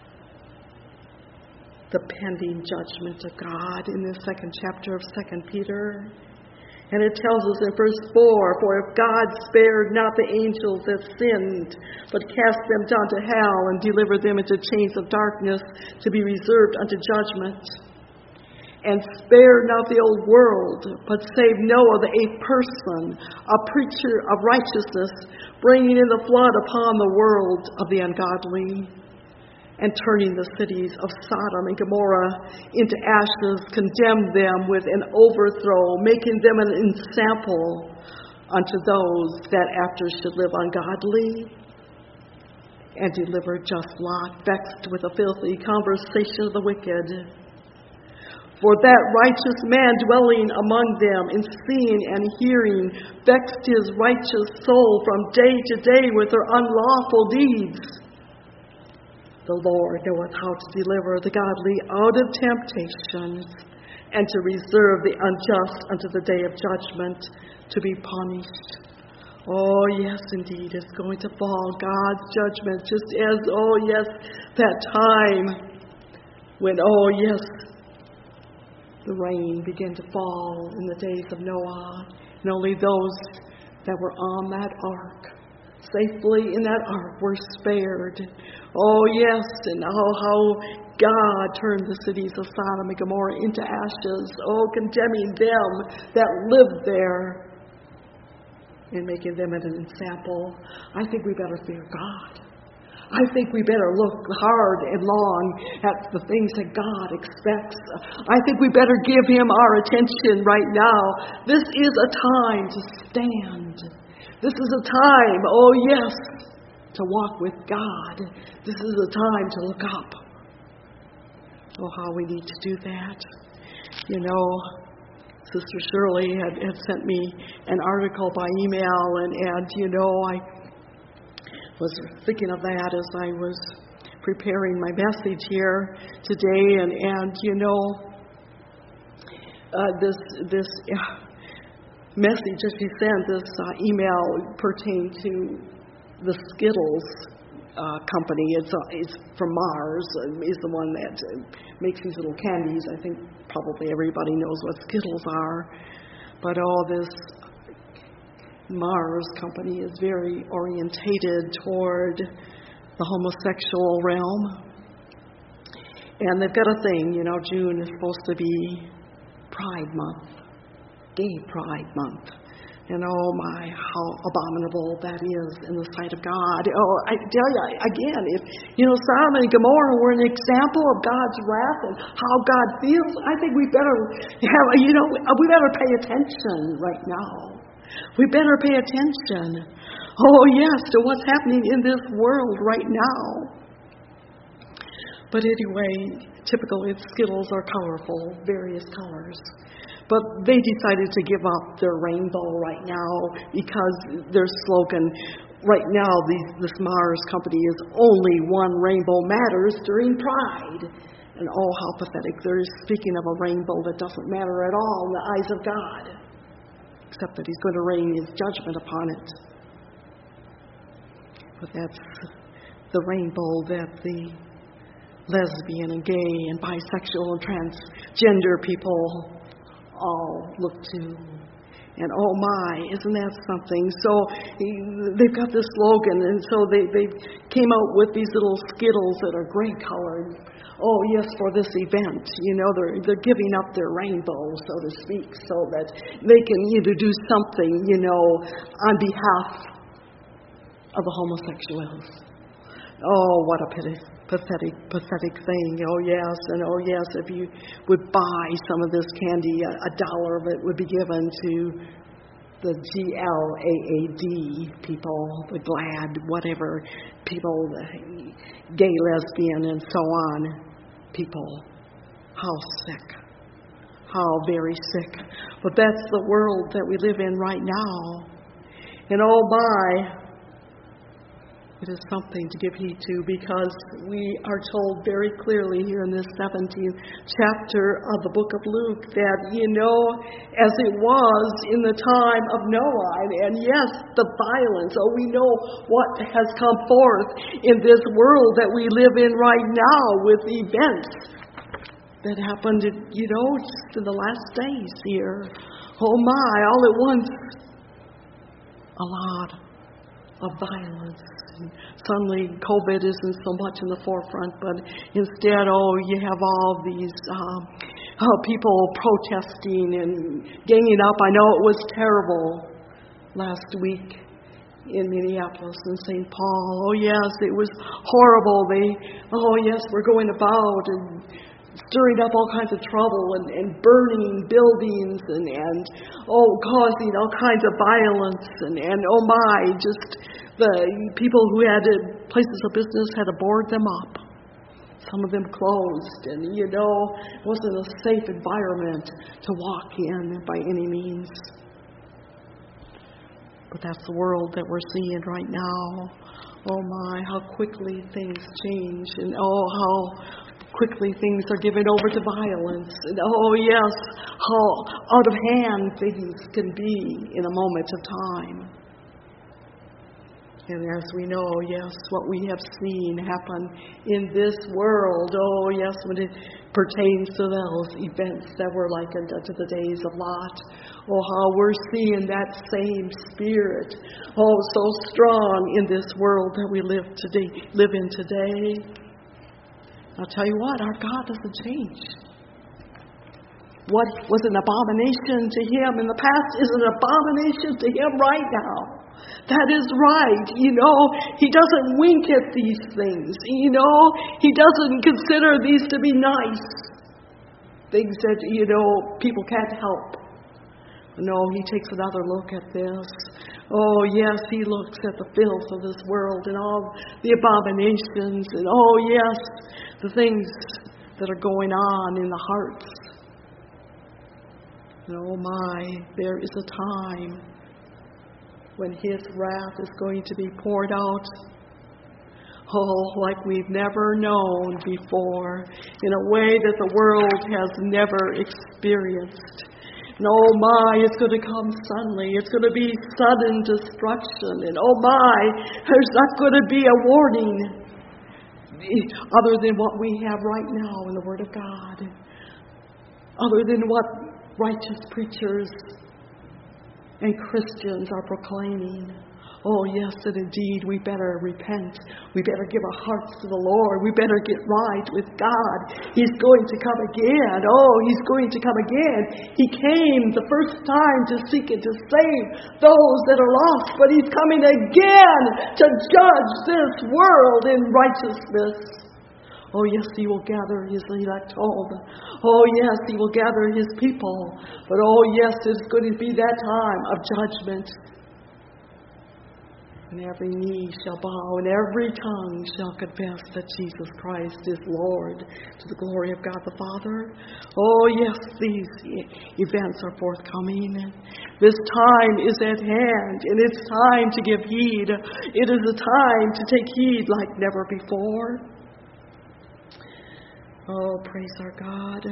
the pending judgment of God in the second chapter of Second Peter. And it tells us in verse four, "For if God spared not the angels that sinned, but cast them down to hell and delivered them into chains of darkness to be reserved unto judgment, and spared not the old world, but saved Noah the eighth person, a preacher of righteousness, bringing in the flood upon the world of the ungodly, and turning the cities of Sodom and Gomorrah into ashes, condemned them with an overthrow, making them an ensample unto those that after should live ungodly, and delivered just Lot, vexed with the filthy conversation of the wicked. For that righteous man dwelling among them, in seeing and hearing, vexed his righteous soul from day to day with their unlawful deeds. The Lord knoweth how to deliver the godly out of temptation, and to reserve the unjust unto the day of judgment, to be punished. Oh, yes, indeed, it's going to fall, God's judgment, just as, oh, yes, that time when, oh, yes, the rain began to fall in the days of Noah, and only those that were on that ark, safely in that ark, were spared. Oh, yes, and oh, how God turned the cities of Sodom and Gomorrah into ashes, oh, condemning them that lived there and making them an example. I think we better fear God. I think we better look hard and long at the things that God expects. I think we better give Him our attention right now. This is a time to stand. This is a time, oh yes, to walk with God. This is a time to look up. Oh, how we need to do that. You know, Sister Shirley had, had sent me an article by email, and, and you know, I was thinking of that as I was preparing my message here today, and, and you know, uh, this this uh, message that she sent, this uh, email pertained to the Skittles uh, company. It's uh, it's from Mars, uh, is the one that uh, makes these little candies. I think probably everybody knows what Skittles are, but all this Mars company is very orientated toward the homosexual realm. And they've got a thing, you know, June is supposed to be Pride Month, Gay Pride Month. And oh my, how abominable that is in the sight of God. Oh, I tell you, again, if, you know, Sodom and Gomorrah were an example of God's wrath and how God feels, I think we better have, you know, we better pay attention right now. We better pay attention, oh yes, to what's happening in this world right now. But anyway, typically Skittles are colorful, various colors. But they decided to give up their rainbow right now because their slogan right now, these, this Mars company, is only one rainbow matters during Pride. And oh, how pathetic. They're speaking of a rainbow that doesn't matter at all in the eyes of God, except that He's going to rain His judgment upon it. But that's the rainbow that the lesbian and gay and bisexual and transgender people all look to. And oh my, isn't that something? So they've got this slogan, and so they, they came out with these little Skittles that are gray colored. Oh yes, for this event, you know, they're they're giving up their rainbow, so to speak, so that they can either do something, you know, on behalf of the homosexuals. Oh, what a pathetic, pathetic thing. Oh, yes, and oh, yes, if you would buy some of this candy, a, a dollar of it would be given to the G L A A D people, the GLAAD, whatever, people, the gay, lesbian, and so on, people. How sick. How very sick. But that's the world that we live in right now. And oh my, it is something to give heed to, because we are told very clearly here in this seventeenth chapter of the book of Luke that, you know, as it was in the time of Noah, and yes, the violence, oh, we know what has come forth in this world that we live in right now with events that happened, you know, just in the last days here. Oh my, all at once, a lot of violence. And suddenly COVID isn't so much in the forefront, but instead, oh, you have all these um, oh, people protesting and ganging up. I know it was terrible last week in Minneapolis and Saint Paul. Oh yes, it was horrible. They, oh yes, we're going about and stirring up all kinds of trouble and, and burning buildings and, and oh, causing all kinds of violence and, and oh my, just the people who had places of business had to board them up. Some of them closed, and you know, it wasn't a safe environment to walk in by any means. But that's the world that we're seeing right now. Oh my, how quickly things change, and oh, how quickly things are given over to violence. And oh yes, how out of hand things can be in a moment of time. And as we know, yes, what we have seen happen in this world, oh yes, when it pertains to those events that were likened unto the days of Lot, oh how we're seeing that same spirit, oh so strong in this world that we live today, live in today. I'll tell you what, our God doesn't change. What was an abomination to him in the past is an abomination to him right now. That is right. You know, he doesn't wink at these things. You know, he doesn't consider these to be nice. Things that, you know, people can't help. No, he takes another look at this. Oh, yes, he looks at the filth of this world and all the abominations and, oh, yes, the things that are going on in the hearts. And oh, my, there is a time when his wrath is going to be poured out, oh, like we've never known before, in a way that the world has never experienced. And oh my, it's going to come suddenly. It's going to be sudden destruction. And oh my, there's not going to be a warning other than what we have right now in the Word of God, other than what righteous preachers and Christians are proclaiming. Oh, yes, and indeed, we better repent. We better give our hearts to the Lord. We better get right with God. He's going to come again. Oh, he's going to come again. He came the first time to seek and to save those that are lost, but he's coming again to judge this world in righteousness. Oh, yes, he will gather his elect home. Oh, yes, he will gather his people. But oh, yes, it's going to be that time of judgment. And every knee shall bow and every tongue shall confess that Jesus Christ is Lord, to the glory of God the Father. Oh, yes, these events are forthcoming. This time is at hand, and it's time to give heed. It is a time to take heed like never before. Oh, praise our God.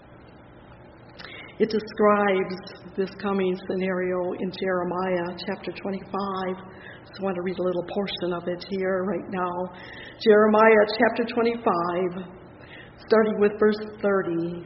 It describes this coming scenario in Jeremiah chapter twenty-five. So I want to read a little portion of it here right now. Jeremiah chapter twenty-five, starting with verse thirty.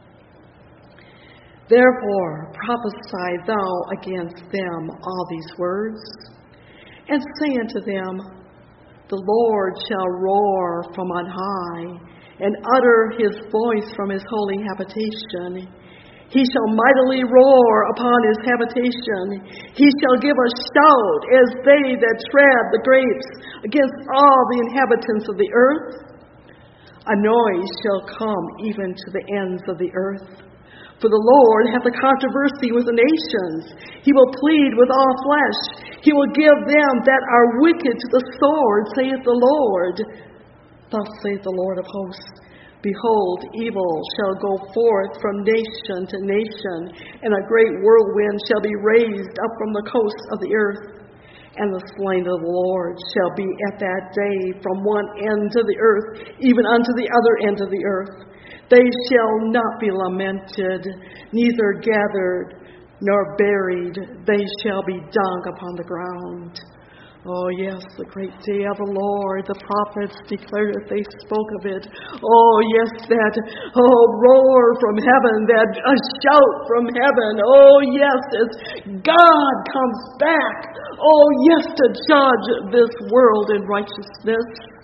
Therefore prophesy thou against them all these words, and say unto them, the Lord shall roar from on high, and utter his voice from his holy habitation. He shall mightily roar upon his habitation. He shall give a shout as they that tread the grapes against all the inhabitants of the earth. A noise shall come even to the ends of the earth. For the Lord hath a controversy with the nations. He will plead with all flesh. He will give them that are wicked to the sword, saith the Lord. Thus saith the Lord of hosts. Behold, evil shall go forth from nation to nation, and a great whirlwind shall be raised up from the coasts of the earth. And the slain of the Lord shall be at that day from one end of the earth, even unto the other end of the earth. They shall not be lamented, neither gathered nor buried. They shall be dung upon the ground. Oh, yes, the great day of the Lord. The prophets declared it. They spoke of it. Oh, yes, that oh roar from heaven, that a shout from heaven. Oh, yes, as God comes back. Oh, yes, to judge this world in righteousness.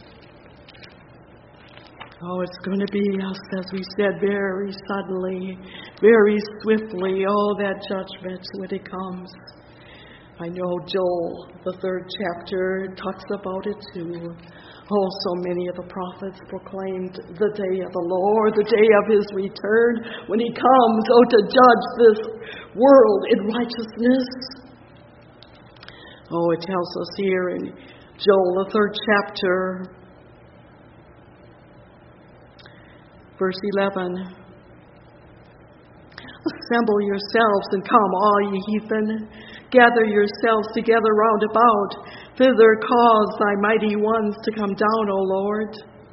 Oh, it's going to be us, as we said, very suddenly, very swiftly. Oh, that judgment when it comes. I know Joel, the third chapter, talks about it too. Oh, so many of the prophets proclaimed the day of the Lord, the day of his return, when he comes, oh, to judge this world in righteousness. Oh, it tells us here in Joel, the third chapter, verse eleven. Assemble yourselves and come, all ye heathen. Gather yourselves together round about. Thither cause thy mighty ones to come down, O Lord.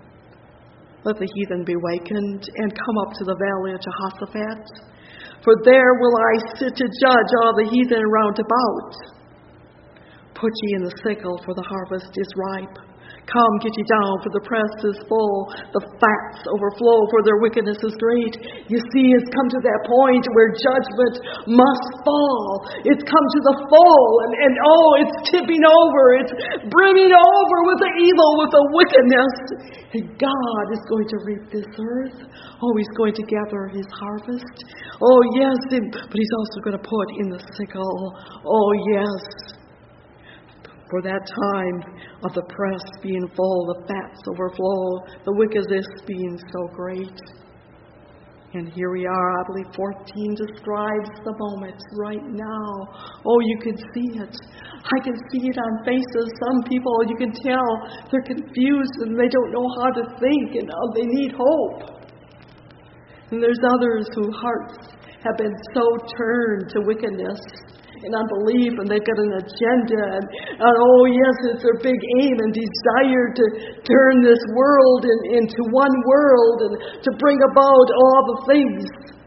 Let the heathen be wakened and come up to the valley of Jehoshaphat. For there will I sit to judge all the heathen round about. Put ye in the sickle, for the harvest is ripe. Come, get ye down, for the press is full. The fats overflow, for their wickedness is great. You see, it's come to that point where judgment must fall. It's come to the full, and, and oh, it's tipping over. It's brimming over with the evil, with the wickedness. And God is going to reap this earth. Oh, he's going to gather his harvest. Oh, yes, but he's also going to put in the sickle. Oh, yes. For that time of the press being full, the fats overflow, the wickedness being so great. And here we are, I believe fourteen describes the moment right now. Oh, you can see it. I can see it on faces. Some people, you can tell, they're confused and they don't know how to think, and oh, they need hope. And there's others whose hearts have been so turned to wickedness and unbelief, and they've got an agenda, and, and oh yes, it's their big aim and desire to turn this world in, into one world and to bring about all the things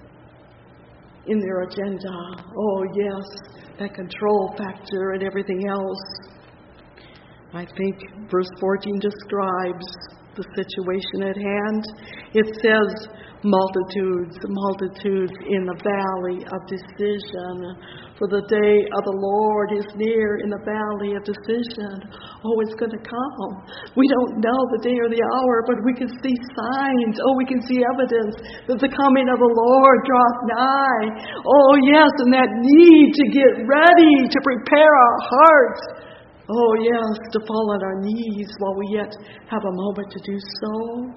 in their agenda. Oh yes, that control factor and everything else. I think verse fourteen describes the situation at hand. It says, multitudes, multitudes in the valley of decision. For the day of the Lord is near in the valley of decision. Oh, it's going to come. We don't know the day or the hour, but we can see signs. Oh, we can see evidence that the coming of the Lord draweth nigh. Oh, yes, and that need to get ready, to prepare our hearts. Oh, yes, to fall on our knees while we yet have a moment to do so.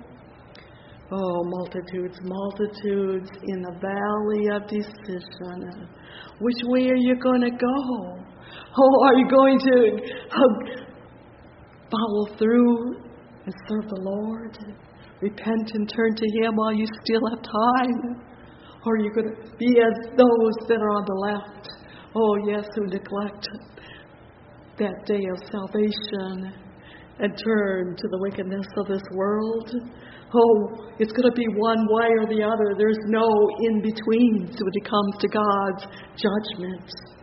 Oh, multitudes, multitudes in the valley of decision. Which way are you going to go? Oh, are you going to uh, follow through and serve the Lord? Repent and turn to him while you still have time? Or are you going to be as those that are on the left? Oh, yes, who neglect that day of salvation and turn to the wickedness of this world? Oh, it's going to be one way or the other. There's no in-between when it comes to God's judgment.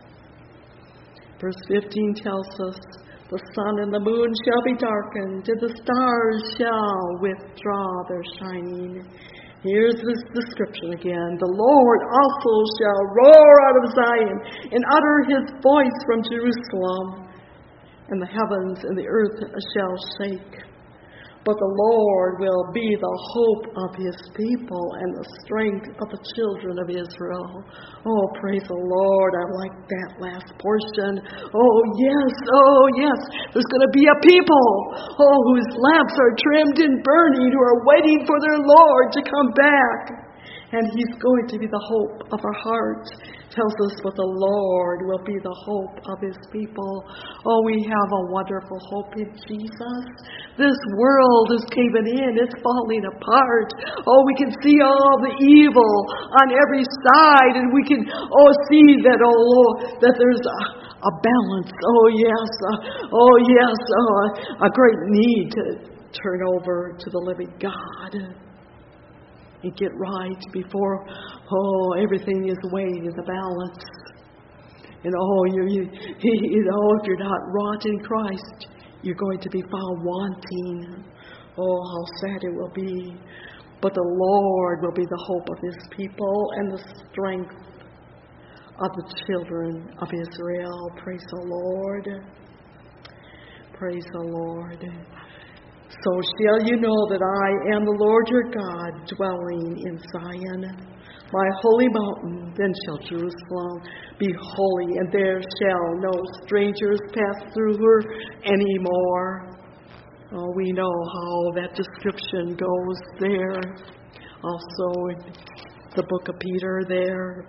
Verse fifteen tells us, the sun and the moon shall be darkened, and the stars shall withdraw their shining. Here's this description again. The Lord also shall roar out of Zion and utter his voice from Jerusalem, and the heavens and the earth shall shake. but the Lord will be the hope of his people and the strength of the children of Israel. Oh, praise the Lord. I like that last portion. Oh, yes. Oh, yes. There's going to be a people, oh, whose lamps are trimmed and burning, who are waiting for their Lord to come back. And he's going to be the hope of our hearts. Tells us what the Lord will be the hope of his people. Oh, we have a wonderful hope in Jesus. This world is caving in. It's falling apart. Oh, we can see all the evil on every side. And we can, oh, see that, oh, Lord, that there's a, a balance. Oh, yes. Uh, oh, yes. Uh, a great need to turn over to the living God. And get right before, oh, everything is weighed in the balance. And oh, you, you, you know, if you're not wrought in Christ, you're going to be found wanting. Oh, how sad it will be. But the Lord will be the hope of his people and the strength of the children of Israel. Praise the Lord. Praise the Lord. So shall you know that I am the Lord your God, dwelling in Zion, my holy mountain. Then shall Jerusalem be holy, and there shall no strangers pass through her any more. Oh, we know how that description goes there. Also in the book of Peter there.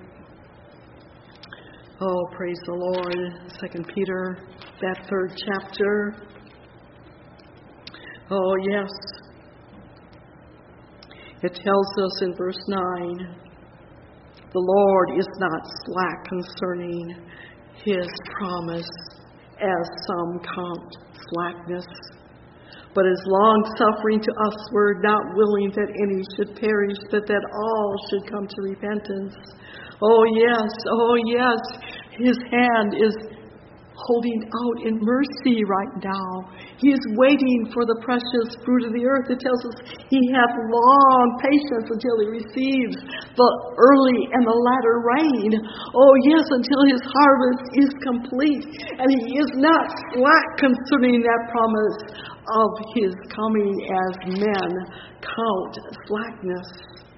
Oh, praise the Lord. Second Peter, that third chapter. Oh, yes. It tells us in verse nine, the Lord is not slack concerning his promise, as some count slackness, but is long-suffering to usward, not willing that any should perish, but that all should come to repentance. Oh, yes, oh, yes, his hand is holding out in mercy right now. He is waiting for the precious fruit of the earth. It tells us he hath long patience until he receives the early and the latter rain. Oh yes, until his harvest is complete. And he is not slack concerning that promise of his coming, as men count slackness.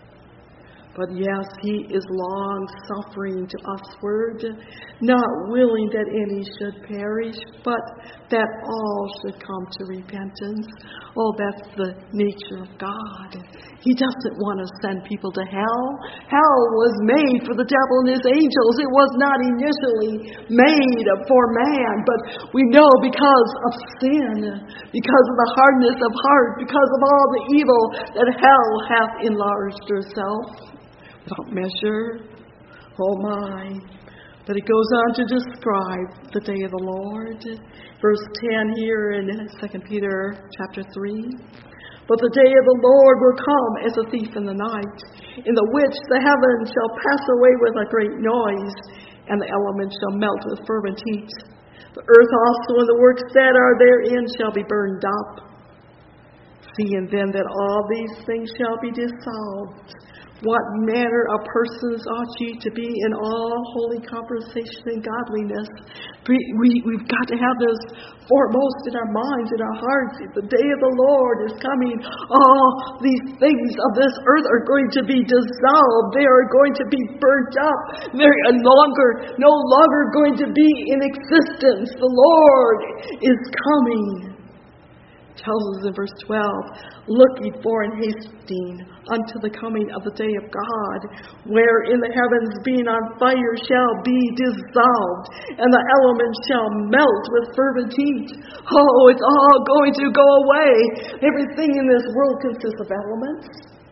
But yes, he is long-suffering to usward, not willing that any should perish, but that all should come to repentance. Oh, that's the nature of God. He doesn't want to send people to hell. Hell was made for the devil and his angels. It was not initially made for man, but we know because of sin, because of the hardness of heart, because of all the evil that hell hath enlarged herself. Without measure, oh my. But it goes on to describe the day of the Lord. Verse ten here in Second Peter chapter three. But the day of the Lord will come as a thief in the night, in the which the heavens shall pass away with a great noise, and the elements shall melt with fervent heat. The earth also and the works that are therein shall be burned up. Seeing then that all these things shall be dissolved, what manner of persons ought ye to be in all holy conversation and godliness? We, we, we've got to have this foremost in our minds, in our hearts. If the day of the Lord is coming, all these things of this earth are going to be dissolved. They are going to be burnt up. They're no longer, no longer going to be in existence. The Lord is coming. Tells us in verse twelve, looking for and hasting unto the coming of the day of God, wherein the heavens being on fire shall be dissolved, and the elements shall melt with fervent heat. Oh, it's all going to go away. Everything in this world consists of elements.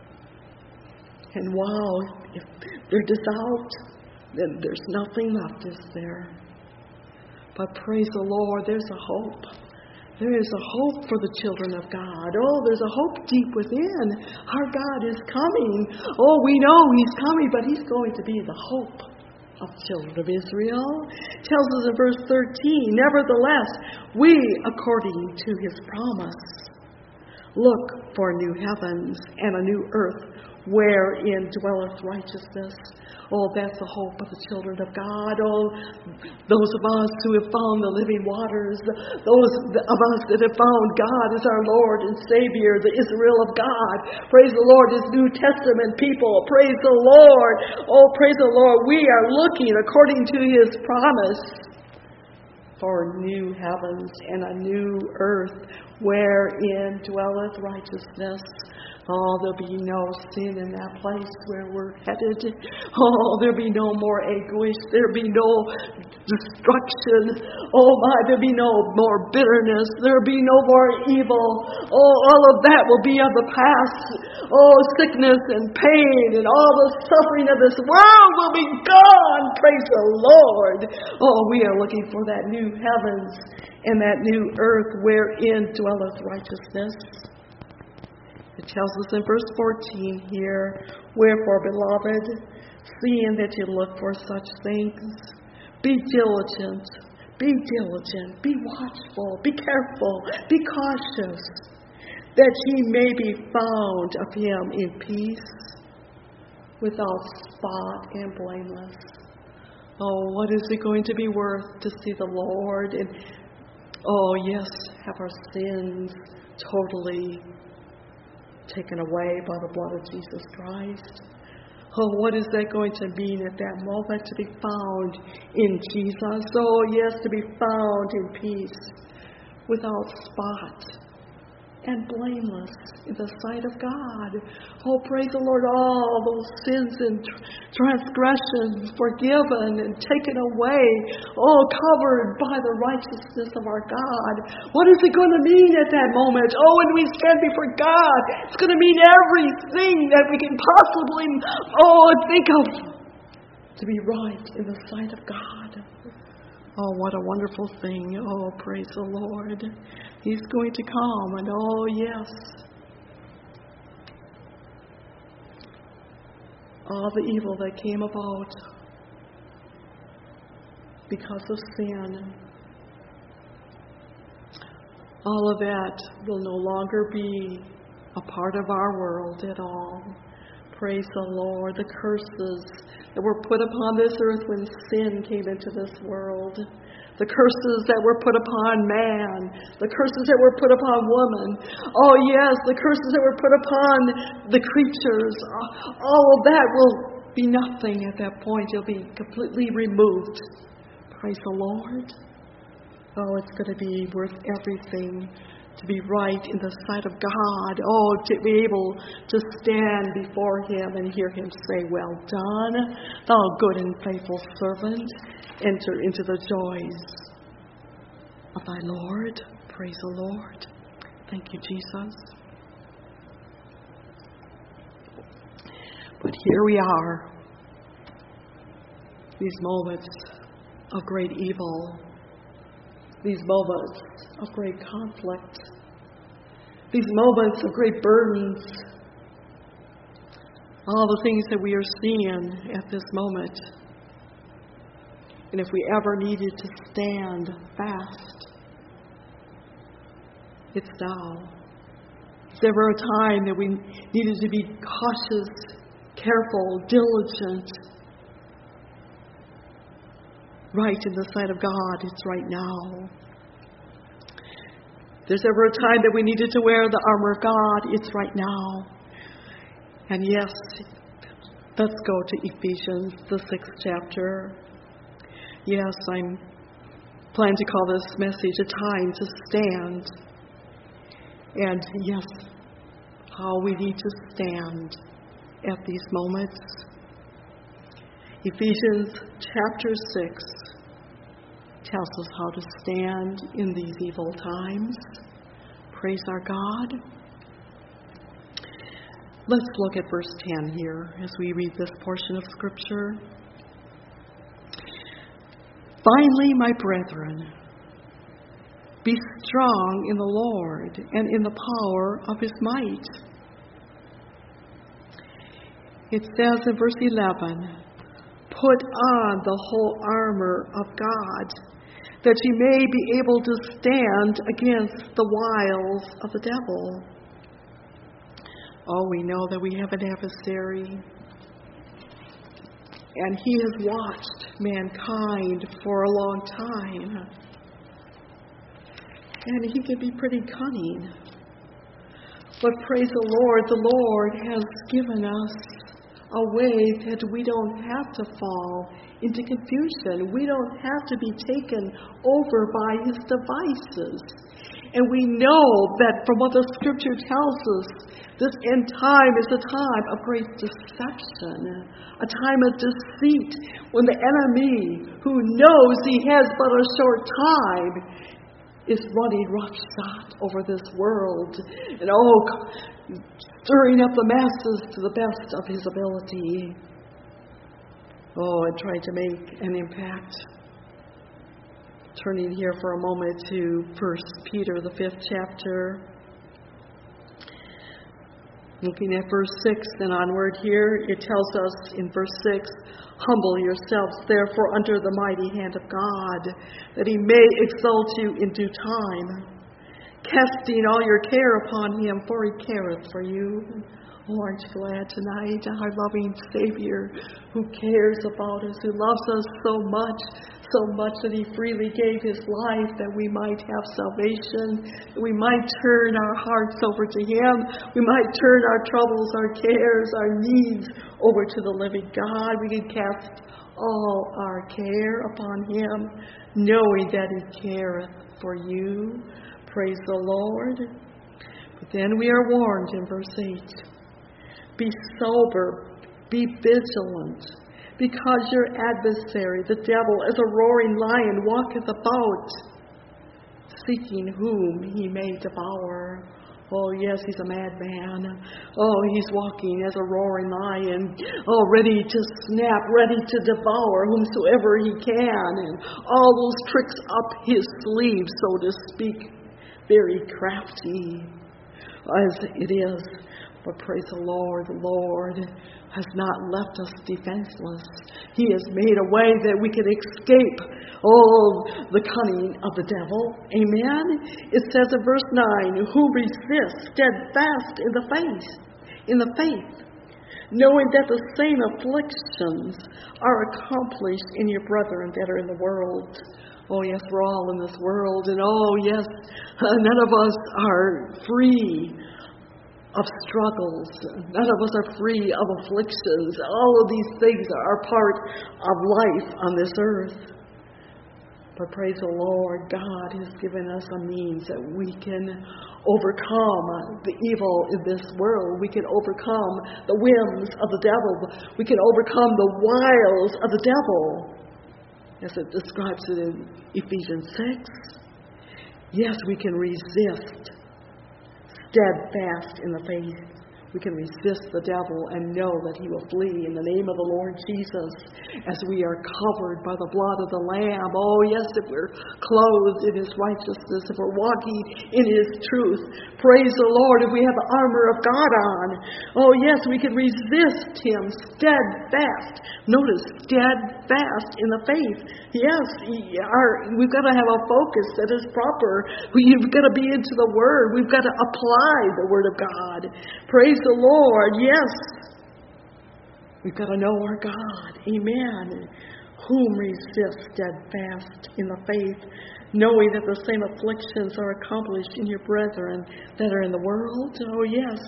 And wow, if they're dissolved, then there's nothing left, is there? But praise the Lord, there's a hope. There is a hope for the children of God. Oh, there's a hope deep within. Our God is coming. Oh, we know he's coming, but he's going to be the hope of the children of Israel. It tells us in verse thirteen, nevertheless, we, according to his promise, look for new heavens and a new earth, wherein dwelleth righteousness. Oh, that's the hope of the children of God. Oh, those of us who have found the living waters, those of us that have found God as our Lord and Savior, the Israel of God. Praise the Lord, His New Testament people. Praise the Lord. Oh, praise the Lord. We are looking according to His promise for new heavens and a new earth wherein dwelleth righteousness. Oh, there'll be no sin in that place where we're headed. Oh, there'll be no more anguish. There'll be no destruction. Oh my, there'll be no more bitterness. There'll be no more evil. Oh, all of that will be of the past. Oh, sickness and pain and all the suffering of this world will be gone. Praise the Lord. Oh, we are looking for that new heavens and that new earth wherein dwelleth righteousness. It tells us in verse fourteen here, wherefore, beloved, seeing that you look for such things, be diligent, be diligent, be watchful, be careful, be cautious, that ye may be found of Him in peace, without spot and blameless. Oh, what is it going to be worth to see the Lord and, oh yes, have our sins totally taken away by the blood of Jesus Christ. Oh, what is that going to mean at that moment, to be found in Jesus? Oh, yes, to be found in peace, without spot and blameless in the sight of God. Oh, praise the Lord, all those sins and transgressions forgiven and taken away, all covered by the righteousness of our God. What is it going to mean at that moment? Oh, when we stand before God, it's going to mean everything that we can possibly, oh, think of to be right in the sight of God. Oh, what a wonderful thing. Oh, praise the Lord. He's going to come, and oh, yes. All the evil that came about because of sin, all of that will no longer be a part of our world at all. Praise the Lord. The curses that were put upon this earth when sin came into this world, the curses that were put upon man, the curses that were put upon woman, oh yes, the curses that were put upon the creatures, all of that will be nothing at that point. It'll be completely removed. Praise the Lord. Oh, it's going to be worth everything to be right in the sight of God. Oh, to be able to stand before Him and hear Him say, well done, thou good and faithful servant. Enter into the joys of thy Lord. Praise the Lord. Thank you, Jesus. But here we are, these moments of great evil, these moments of great conflict, these moments of great burdens, all the things that we are seeing at this moment. And if we ever needed to stand fast, it's now. If there ever a time that we needed to be cautious, careful, diligent, right in the sight of God, it's right now. If there's ever a time that we needed to wear the armor of God, it's right now. And yes, let's go to Ephesians, the sixth chapter. Yes, I'm planning to call this message a time to stand. And yes, how we need to stand at these moments. Ephesians chapter six tells us how to stand in these evil times. Praise our God. Let's look at verse ten here as we read this portion of Scripture. Finally, my brethren, be strong in the Lord and in the power of His might. It says in verse eleven, put on the whole armor of God, that ye may be able to stand against the wiles of the devil. Oh, we know that we have an adversary. And he has watched mankind for a long time. And he can be pretty cunning. But praise the Lord, the Lord has given us a way that we don't have to fall into confusion. We don't have to be taken over by his devices. And we know that from what the Scripture tells us, this end time is a time of great deception, a time of deceit, when the enemy, who knows he has but a short time, is running roughshod over this world, and oh, stirring up the masses to the best of his ability. Oh, and trying to make an impact. Turning here for a moment to First Peter, the fifth chapter. Looking at verse six and onward here, it tells us in verse six, humble yourselves therefore under the mighty hand of God, that he may exalt you in due time, casting all your care upon him, for he careth for you. Oh, aren't you glad tonight, our loving Savior, who cares about us, who loves us so much, so much that he freely gave his life that we might have salvation, that we might turn our hearts over to him, we might turn our troubles, our cares, our needs over to the living God. We can cast all our care upon him, knowing that he careth for you. Praise the Lord. But then we are warned in verse eight. Be sober, be vigilant, because your adversary, the devil, as a roaring lion, walketh about, seeking whom he may devour. Oh, yes, he's a madman. Oh, he's walking as a roaring lion, oh, ready to snap, ready to devour whomsoever he can, and all those tricks up his sleeve, so to speak, very crafty as it is. But praise the Lord, the Lord has not left us defenseless. He has made a way that we can escape, oh, the cunning of the devil. Amen? It says in verse nine, who resist steadfast in the faith, in the faith, knowing that the same afflictions are accomplished in your brethren that are in the world. Oh, yes, we're all in this world, and oh, yes, none of us are free of struggles. None of us are free of afflictions. All of these things are part of life on this earth. But praise the Lord, God has given us a means that we can overcome the evil in this world. We can overcome the whims of the devil. We can overcome the wiles of the devil, as it describes it in Ephesians six. Yes, we can resist steadfast in the faith. We can resist the devil and know that he will flee in the name of the Lord Jesus, as we are covered by the blood of the Lamb. Oh, yes, if we're clothed in his righteousness, if we're walking in his truth. Praise the Lord, if we have the armor of God on. Oh, yes, we can resist him steadfast. Notice, steadfast in the faith. Yes, our, we've got to have a focus that is proper. We've got to be into the Word. We've got to apply the Word of God. Praise the Lord, yes. We've got to know our God. Amen. Whom resist steadfast in the faith, knowing that the same afflictions are accomplished in your brethren that are in the world. Oh, yes.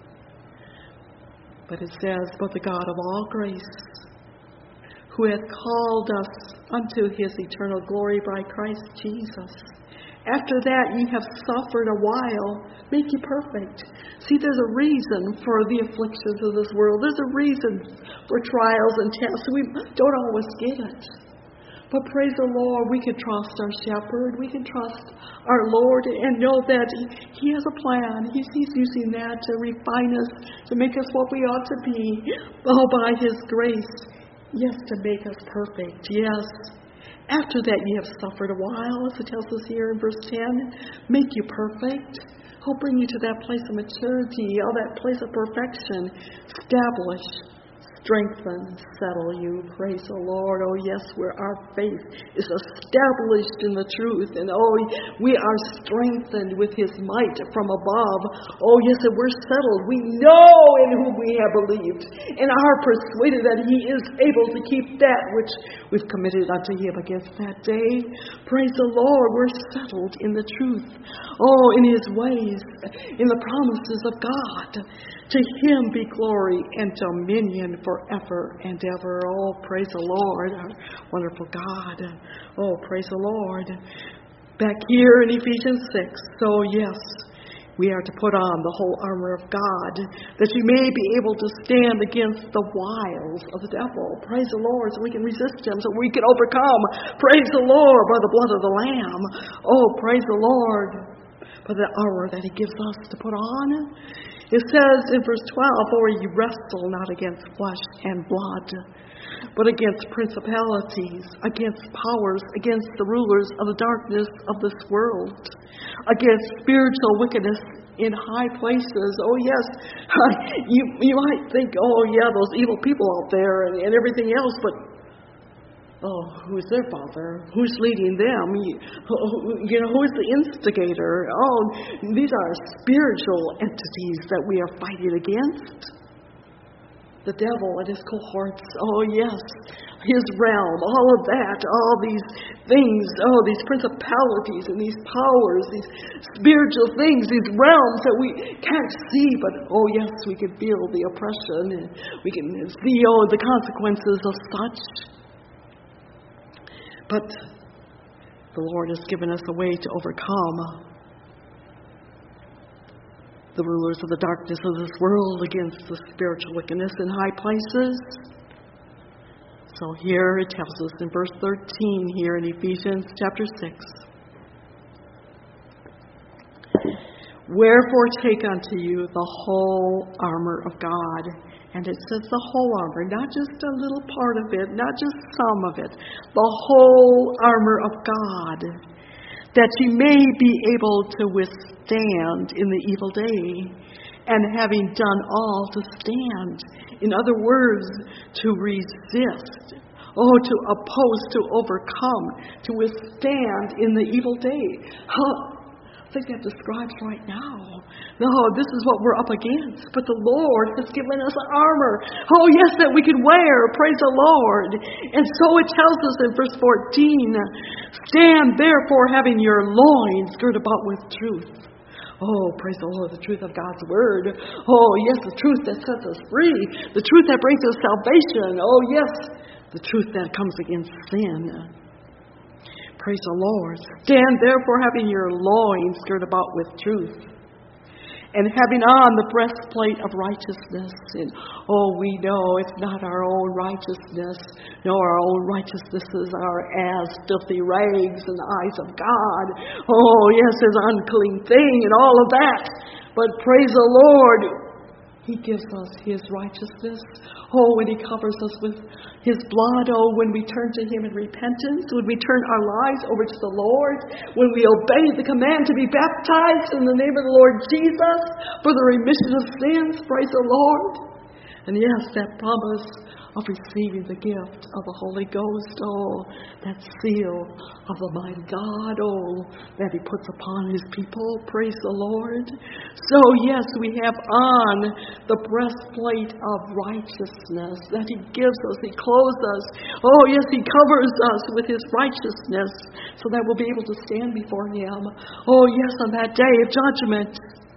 But it says, but the God of all grace, who hath called us unto his eternal glory by Christ Jesus, after that ye have suffered a while, make you perfect. See, there's a reason for the afflictions of this world. There's a reason for trials and tests. We don't always get it. But praise the Lord, we can trust our shepherd. We can trust our Lord and know that he has a plan. He's, he's using that to refine us, to make us what we ought to be. Oh, by his grace. Yes, to make us perfect. Yes. After that ye have suffered a while, as it tells us here in verse ten, make you perfect. He'll bring you to that place of maturity, all that place of perfection. Establish, strengthen, settle you. Praise the Lord. Oh, yes, where our faith is established in the truth. And oh, we are strengthened with His might from above. Oh, yes, and we're settled. We know in whom we have believed and are persuaded that He is able to keep that which we've committed unto Him against that day. Praise the Lord. We're settled in the truth. Oh, in His ways, in the promises of God. To Him be glory and dominion forever and ever. Oh, praise the Lord, our wonderful God. Oh, praise the Lord. Back here in Ephesians six. So, yes, we are to put on the whole armor of God, that you may be able to stand against the wiles of the devil. Praise the Lord, so we can resist him, so we can overcome. Praise the Lord, by the blood of the Lamb. Oh, praise the Lord, for the armor that He gives us to put on. It says in verse twelve, for ye wrestle not against flesh and blood, but against principalities, against powers, against the rulers of the darkness of this world, against spiritual wickedness in high places. Oh, yes, you, you might think, oh, yeah, those evil people out there and, and everything else, but oh, who's their father? Who's leading them? You, you know, who is the instigator? Oh, these are spiritual entities that we are fighting against. The devil and his cohorts. Oh, yes. His realm. All of that. All these things. Oh, these principalities and these powers. These spiritual things. These realms that we can't see. But, oh, yes, we can feel the oppression. And we can see, oh, the consequences of such. But the Lord has given us a way to overcome the rulers of the darkness of this world against the spiritual wickedness in high places. So here it tells us in verse thirteen here in Ephesians chapter six. Wherefore take unto you the whole armor of God. And it says the whole armor, not just a little part of it, not just some of it. The whole armor of God, that ye may be able to withstand in the evil day, and having done all to stand. In other words, to resist. Oh, to oppose, to overcome, to withstand in the evil day. Huh. I think that describes right now. No, this is what we're up against. But the Lord has given us armor. Oh, yes, that we can wear. Praise the Lord. And so it tells us in verse fourteen, stand therefore having your loins girt about with truth. Oh, praise the Lord, the truth of God's word. Oh, yes, the truth that sets us free. The truth that brings us salvation. Oh, yes, the truth that comes against sin. Praise the Lord. Stand therefore having your loins girt about with truth, and having on the breastplate of righteousness. And oh, we know it's not our own righteousness. No, our own righteousnesses are as filthy rags in the eyes of God. Oh, yes, as unclean thing and all of that. But praise the Lord, He gives us His righteousness. Oh, when He covers us with His blood. Oh, when we turn to Him in repentance. When we turn our lives over to the Lord. When we obey the command to be baptized in the name of the Lord Jesus for the remission of sins. Praise the Lord. And yes, that promise of receiving the gift of the Holy Ghost. Oh, that seal of the mighty God. Oh, that He puts upon His people. Praise the Lord. So, yes, we have on the breastplate of righteousness that He gives us. He clothes us. Oh, yes, He covers us with His righteousness so that we'll be able to stand before Him. Oh, yes, on that day of judgment.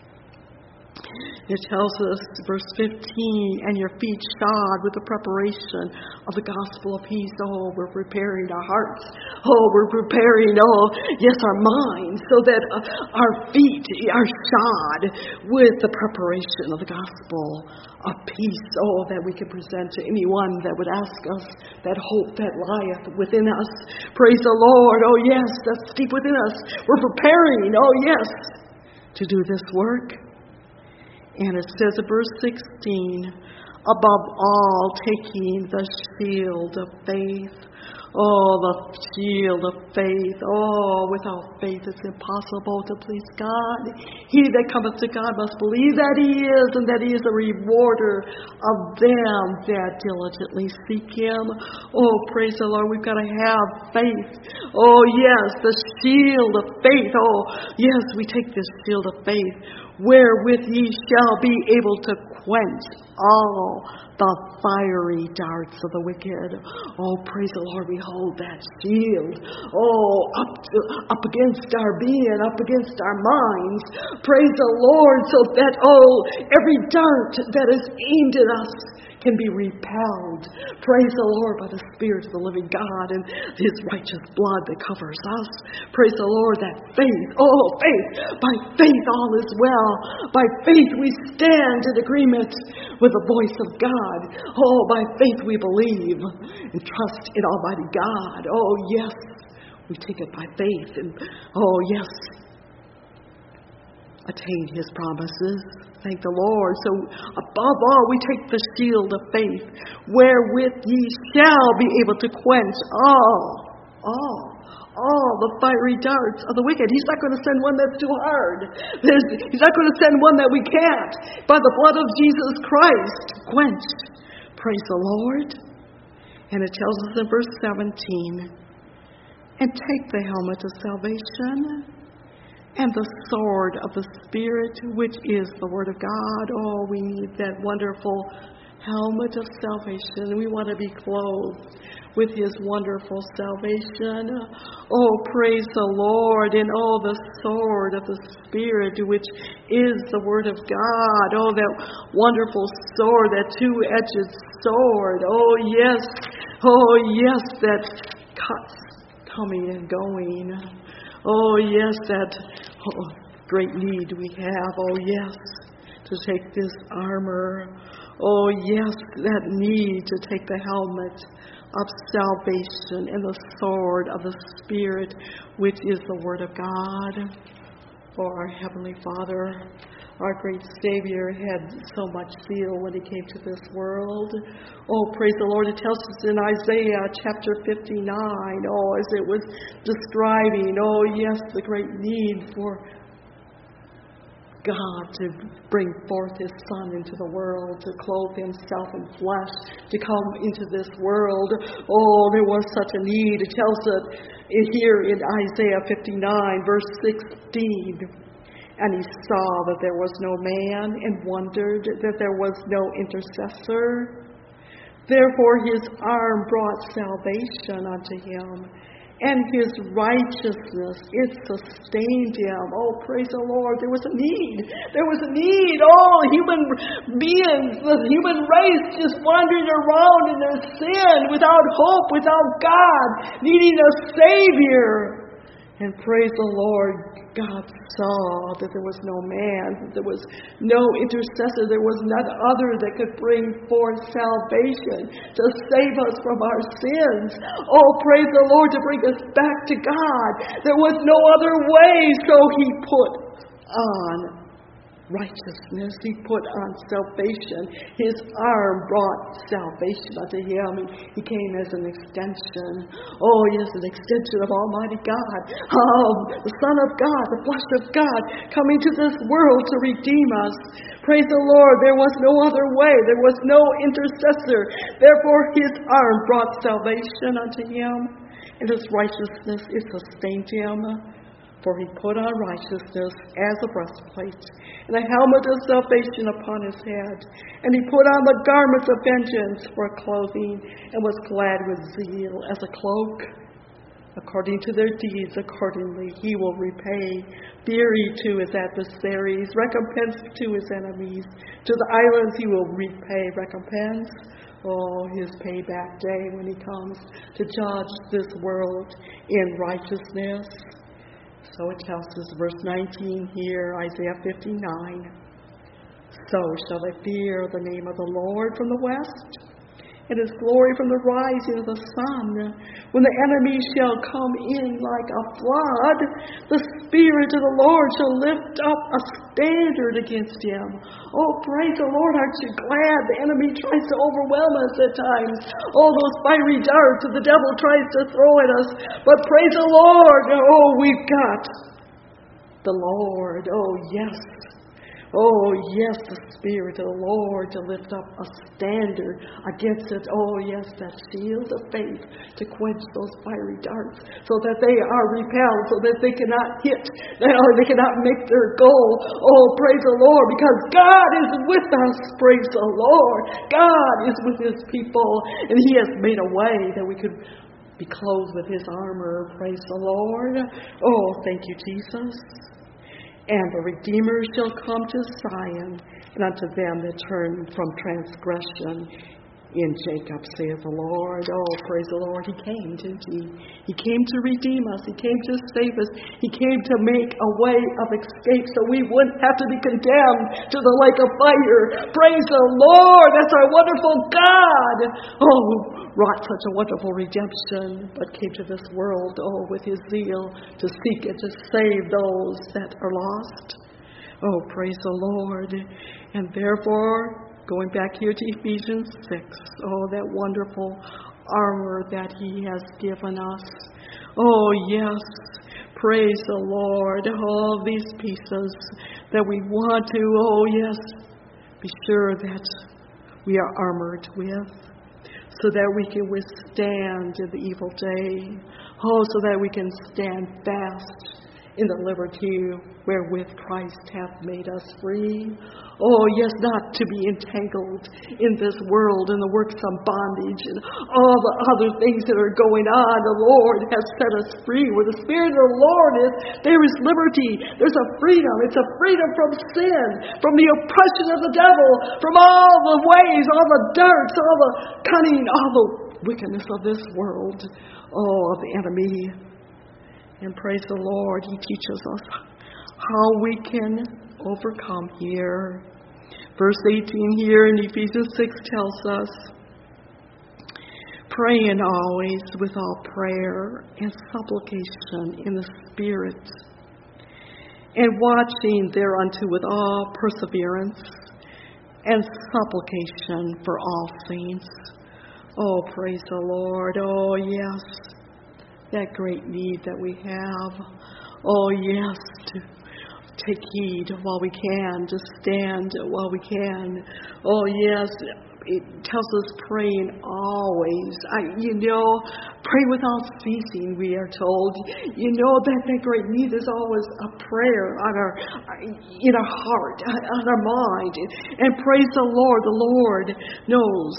It tells us, verse fifteen, and your feet shod with the preparation of the gospel of peace. Oh, we're preparing our hearts. Oh, we're preparing, oh, yes, our minds, so that uh, our feet are shod with the preparation of the gospel of peace. Oh, that we can present to anyone that would ask us that hope that lieth within us. Praise the Lord. Oh, yes, that's deep within us. We're preparing, oh, yes, to do this work. And it says in verse sixteen, above all, taking the shield of faith. Oh, the shield of faith. Oh, without faith it's impossible to please God. He that cometh to God must believe that He is, and that He is a rewarder of them that diligently seek Him. Oh, praise the Lord. We've got to have faith. Oh, yes, the shield of faith. Oh, yes, we take this shield of faith, wherewith ye shall be able to quench all the fiery darts of the wicked. Oh, praise the Lord, we hold that shield. Oh, up to, up against our being, up against our minds. Praise the Lord, so that, oh, every dart that is aimed at us can be repelled. Praise the Lord, by the Spirit of the living God and His righteous blood that covers us. Praise the Lord, that faith, oh, faith, by faith all is well. By faith we stand in agreement with the voice of God. Oh, by faith we believe and trust in Almighty God. Oh, yes, we take it by faith. And, oh, yes, attain His promises. Thank the Lord. So above all, we take the shield of faith, wherewith ye shall be able to quench all, all, all the fiery darts of the wicked. He's not going to send one that's too hard. There's, he's not going to send one that we can't. By the blood of Jesus Christ, quench. Praise the Lord. And it tells us in verse seventeen, and take the helmet of salvation and the sword of the Spirit, which is the Word of God. Oh, we need that wonderful helmet of salvation. We want to be clothed with His wonderful salvation. Oh, praise the Lord. And oh, the sword of the Spirit, which is the Word of God. Oh, that wonderful sword, that two-edged sword. Oh, yes. Oh, yes, that cuts coming and going. Oh, yes, that oh, great need we have. Oh, yes, to take this armor. Oh, yes, that need to take the helmet of salvation and the sword of the Spirit, which is the Word of God. Oh, our Heavenly Father, our great Savior, had so much zeal when He came to this world. Oh, praise the Lord. It tells us in Isaiah chapter fifty-nine, oh, as it was describing, oh, yes, the great need for God to bring forth His Son into the world, to clothe Himself in flesh, to come into this world. Oh, there was such a need. It tells us here in Isaiah fifty-nine, verse sixteen, and He saw that there was no man, and wondered that there was no intercessor. Therefore His arm brought salvation unto Him, and His righteousness, it sustained Him. Oh, praise the Lord. There was a need. There was a need. All human beings, the human race, just wandering around in their sin, without hope, without God, needing a Savior. And praise the Lord, God saw that there was no man, that there was no intercessor, there was none other that could bring forth salvation to save us from our sins. Oh, praise the Lord, to bring us back to God. There was no other way, so He put on righteousness. He put on salvation. His arm brought salvation unto Him. And He came as an extension. Oh, yes, an extension of Almighty God. Oh, the Son of God, the flesh of God, coming to this world to redeem us. Praise the Lord. There was no other way. There was no intercessor. Therefore, His arm brought salvation unto Him, and His righteousness, it sustained Him. For He put on righteousness as a breastplate, and a helmet of salvation upon His head. And He put on the garments of vengeance for clothing, and was clad with zeal as a cloak. According to their deeds, accordingly He will repay. Fury to His adversaries, recompense to His enemies. To the islands He will repay recompense. Oh, His payback day when He comes to judge this world in righteousness. So it tells us, verse nineteen here, Isaiah fifty-nine. So shall they fear the name of the Lord from the west, and His glory from the rising of the sun. When the enemy shall come in like a flood, the Spirit of the Lord shall lift up a standard against him. Oh, praise the Lord. Aren't you glad the enemy tries to overwhelm us at times? All those fiery darts that the devil tries to throw at us. But praise the Lord. Oh, we've got the Lord. Oh, yes. Oh, yes, the Spirit of the Lord to lift up a standard against it. Oh, yes, that shield of faith to quench those fiery darts so that they are repelled, so that they cannot hit, or they cannot make their goal. Oh, praise the Lord, because God is with us. Praise the Lord. God is with his people, and he has made a way that we could be clothed with his armor. Praise the Lord. Oh, thank you, Jesus. And the Redeemer shall come to Zion, and unto them that turn from transgression in Jacob, saith the Lord. Oh, praise the Lord. He came, didn't he? He came to redeem us. He came to save us. He came to make a way of escape so we wouldn't have to be condemned to the lake of fire. Praise the Lord. That's our wonderful God. Oh, who wrought such a wonderful redemption, but came to this world, oh, with his zeal to seek and to save those that are lost. Oh, praise the Lord. And therefore, going back here to Ephesians six, oh, that wonderful armor that he has given us. Oh, yes, praise the Lord. All these pieces that we want to, oh, yes, be sure that we are armored with, so that we can withstand in the evil day. Oh, so that we can stand fast in the liberty wherewith Christ hath made us free. Oh, yes, not to be entangled in this world and the works of bondage and all the other things that are going on. The Lord has set us free. Where the Spirit of the Lord is, there is liberty. There's a freedom. It's a freedom from sin, from the oppression of the devil, from all the ways, all the darts, all the cunning, all the wickedness of this world, oh, of the enemy. And praise the Lord, he teaches us how we can overcome here. Verse eighteen here in Ephesians six tells us, praying always with all prayer and supplication in the Spirit, and watching thereunto with all perseverance and supplication for all saints. Oh, praise the Lord. Oh, yes, that great need that we have. Oh, yes, to take heed while we can, to stand while we can. Oh, yes, it tells us praying always. I, you know, pray without ceasing, we are told. You know that that great need is always a prayer on our, in our heart, on our mind. And praise the Lord. The Lord knows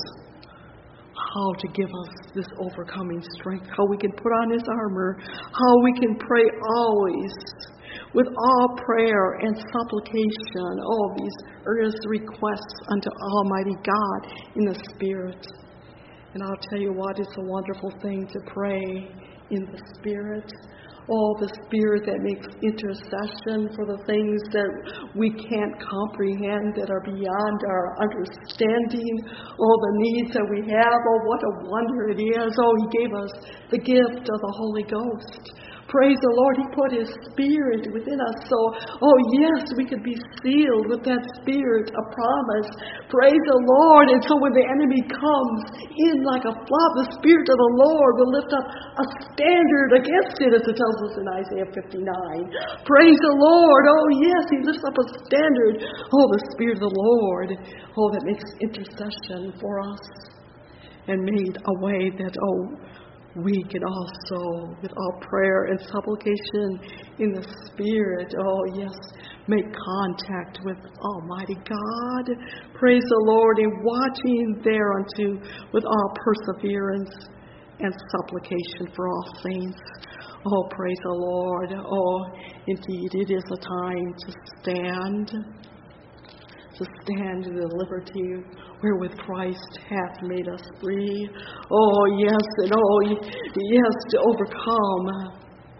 how to give us this overcoming strength, how we can put on his armor, how we can pray always with all prayer and supplication, all these earnest requests unto Almighty God in the Spirit. And I'll tell you what, it's a wonderful thing to pray in the Spirit. Oh, the Spirit that makes intercession for the things that we can't comprehend, that are beyond our understanding. Oh, the needs that we have. Oh, what a wonder it is. Oh, he gave us the gift of the Holy Ghost. Praise the Lord, he put his Spirit within us. So, oh yes, we could be sealed with that Spirit of promise. Praise the Lord. And so when the enemy comes in like a flood, the Spirit of the Lord will lift up a standard against it, as it tells us in Isaiah fifty-nine. Praise the Lord. Oh yes, he lifts up a standard. Oh, the Spirit of the Lord. Oh, that makes intercession for us and made a way that, oh, we can also, with all prayer and supplication in the Spirit, oh yes, make contact with Almighty God. Praise the Lord, and watching thereunto with all perseverance and supplication for all saints. Oh, praise the Lord. Oh, indeed, it is a time to stand, to stand in the liberty wherewith Christ hath made us free. Oh, yes, and oh, yes, to overcome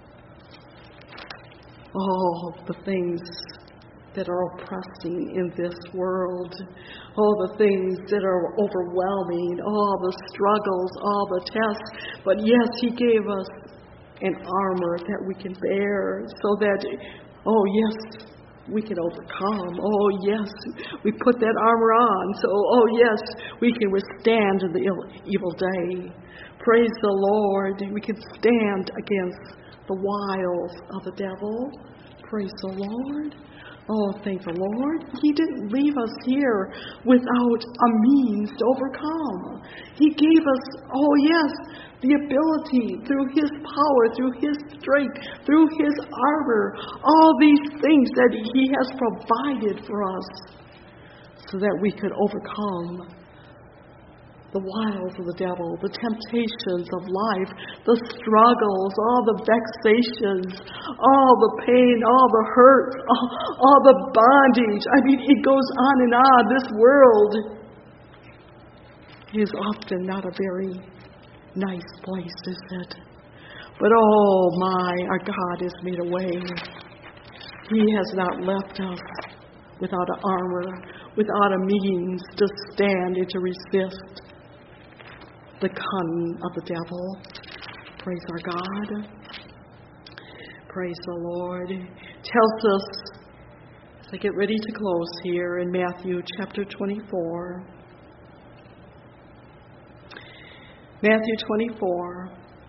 all the things that are oppressing in this world, all the things that are overwhelming, all the struggles, all the tests. But yes, he gave us and armor that we can bear so that, oh yes, we can overcome. Oh yes, we put that armor on. So, oh yes, we can withstand the evil day. Praise the Lord. We can stand against the wiles of the devil. Praise the Lord. Oh, thank the Lord. He didn't leave us here without a means to overcome. He gave us, oh yes, the ability through His power, through His strength, through His armor, all these things that He has provided for us so that we could overcome the wiles of the devil, the temptations of life, the struggles, all the vexations, all the pain, all the hurt, all, all the bondage. I mean, it goes on and on. This world is often not a very nice place, is it? But oh my, our God has made a way. He has not left us without an armor, without a means to stand and to resist the cunning of the devil. Praise our God. Praise the Lord. Tells us, as I get ready to close here, in Matthew chapter twenty-four. Matthew twenty-four,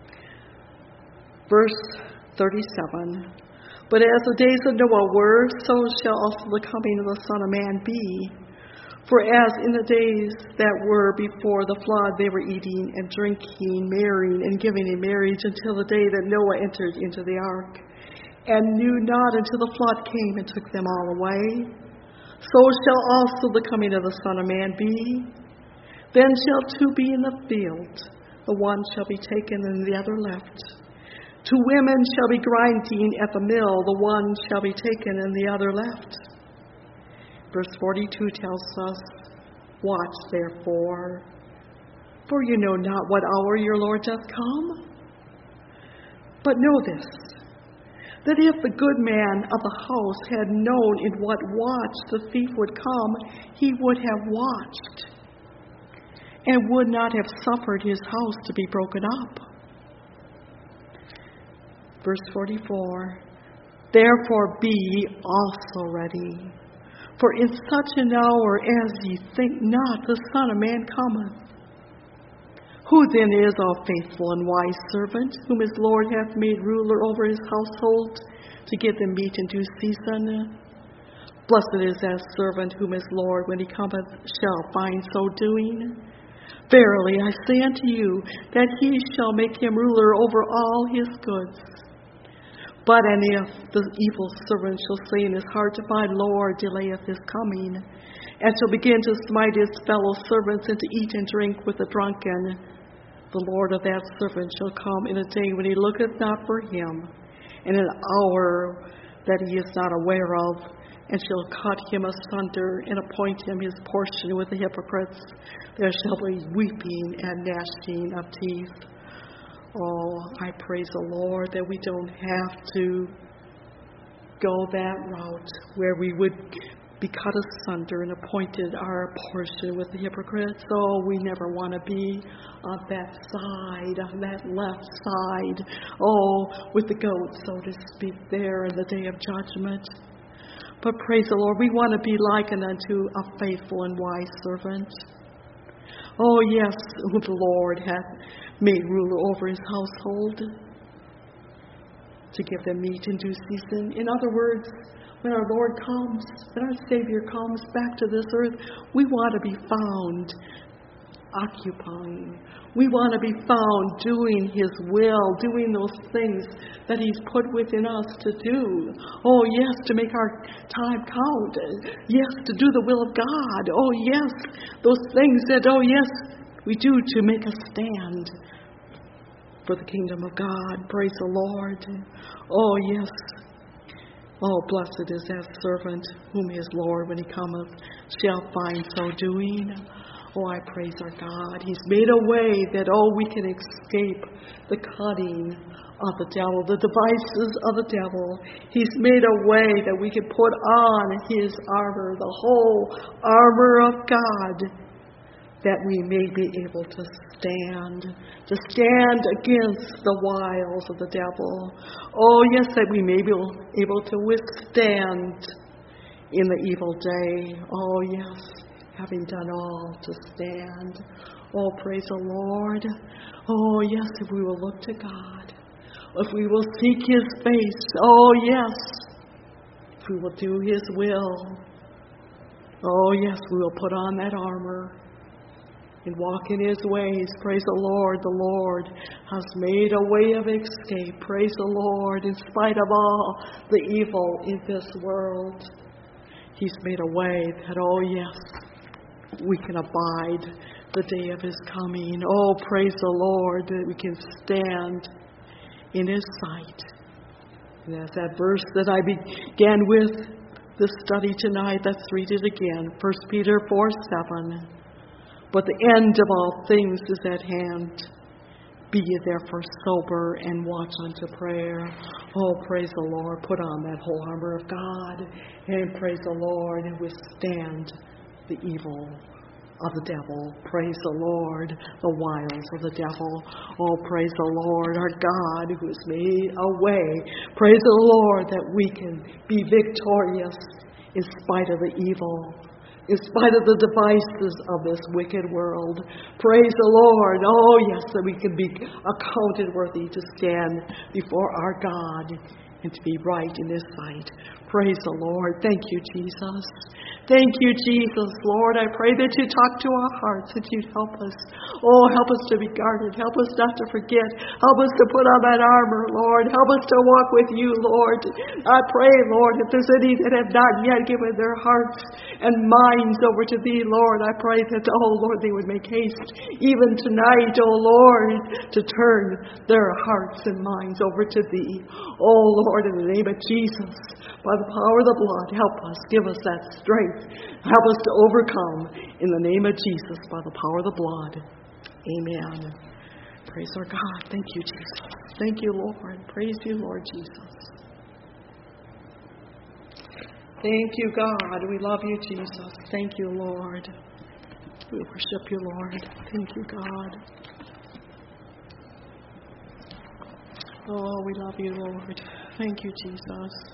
verse thirty-seven. But as the days of Noah were, so shall also the coming of the Son of Man be. For as in the days that were before the flood, they were eating and drinking, marrying and giving in marriage until the day that Noah entered into the ark, and knew not until the flood came and took them all away. So shall also the coming of the Son of Man be. Then shall two be in the field, the one shall be taken and the other left. Two women shall be grinding at the mill, the one shall be taken and the other left. Verse forty-two tells us, watch therefore, for you know not what hour your Lord doth come. But know this, that if the good man of the house had known in what watch the thief would come, he would have watched, and would not have suffered his house to be broken up. Verse forty-four, therefore be ye also ready, for in such an hour as ye think not, the Son of Man cometh. Who then is all faithful and wise servant, whom his Lord hath made ruler over his household, to give them meat in due season? Blessed is that servant whom his Lord, when he cometh, shall find so doing. Verily I say unto you, that he shall make him ruler over all his goods. But and if the evil servant shall say in his heart, my Lord delayeth his coming, and shall begin to smite his fellow servants, and to eat and drink with the drunken, the Lord of that servant shall come in a day when he looketh not for him, in an hour that he is not aware of, and shall cut him asunder, and appoint him his portion with the hypocrites. There shall be weeping and gnashing of teeth. Oh, I praise the Lord that we don't have to go that route where we would be cut asunder and appointed our portion with the hypocrites. Oh, we never want to be on that side, on that left side. Oh, with the goats, so to speak, there in the day of judgment. But praise the Lord, we want to be likened unto a faithful and wise servant. Oh, yes, whom the Lord hath made ruler over his household, to give them meat in due season. In other words, when our Lord comes, when our Savior comes back to this earth, we want to be found occupying. We want to be found doing His will, doing those things that He's put within us to do. Oh, yes, to make our time count. Yes, to do the will of God. Oh, yes, those things that, oh, yes, we do to make a stand for the kingdom of God. Praise the Lord. Oh, yes. Oh, blessed is that servant whom his Lord, when he cometh, shall find so doing. Oh, I praise our God. He's made a way that, oh, we can escape the cunning of the devil, the devices of the devil. He's made a way that we can put on His armor, the whole armor of God, that we may be able to stand, to stand against the wiles of the devil. Oh, yes, that we may be able to withstand in the evil day. Oh, yes, having done all to stand. Oh, praise the Lord. Oh, yes, if we will look to God, if we will seek His face. Oh, yes, if we will do His will. Oh, yes, we will put on that armor and walk in His ways. Praise the Lord. The Lord has made a way of escape. Praise the Lord. In spite of all the evil in this world, He's made a way that, oh yes, we can abide the day of His coming. Oh, praise the Lord, that we can stand in His sight. And as that verse that I began with the study tonight, let's read it again. First Peter four seven. But the end of all things is at hand. Be ye therefore sober and watch unto prayer. Oh, praise the Lord. Put on that whole armor of God. And praise the Lord and withstand the evil of the devil. Praise the Lord. The wiles of the devil. Oh, praise the Lord, our God, who has made a way. Praise the Lord that we can be victorious in spite of the evil, in spite of the devices of this wicked world. Praise the Lord. Oh, yes, that we can be accounted worthy to stand before our God and to be right in His sight. Praise the Lord. Thank you, Jesus. Thank you, Jesus. Lord, I pray that you talk to our hearts, that you'd help us. Oh, help us to be guarded. Help us not to forget. Help us to put on that armor, Lord. Help us to walk with you, Lord. I pray, Lord, if there's any that have not yet given their hearts and minds over to thee, Lord, I pray that, oh, Lord, they would make haste even tonight, oh, Lord, to turn their hearts and minds over to thee. Oh, Lord, in the name of Jesus, by the power of the blood, help us. Give us that strength. Help us to overcome in the name of Jesus by the power of the blood. Amen. Praise our God. Thank you, Jesus. Thank you, Lord. Praise you, Lord Jesus. Thank you, God. We love you, Jesus. Thank you, Lord. We worship you, Lord. Thank you, God. Oh, we love you, Lord. Thank you, Jesus.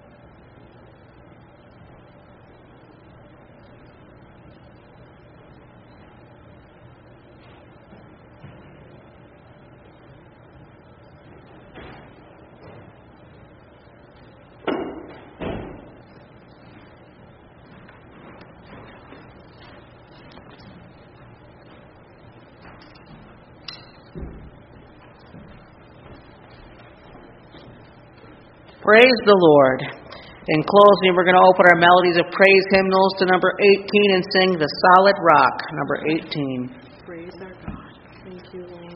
Praise the Lord. In closing, we're going to open our melodies of praise hymnals to number eighteen and sing The Solid Rock, number eighteen. Praise our God. Thank you, Lord.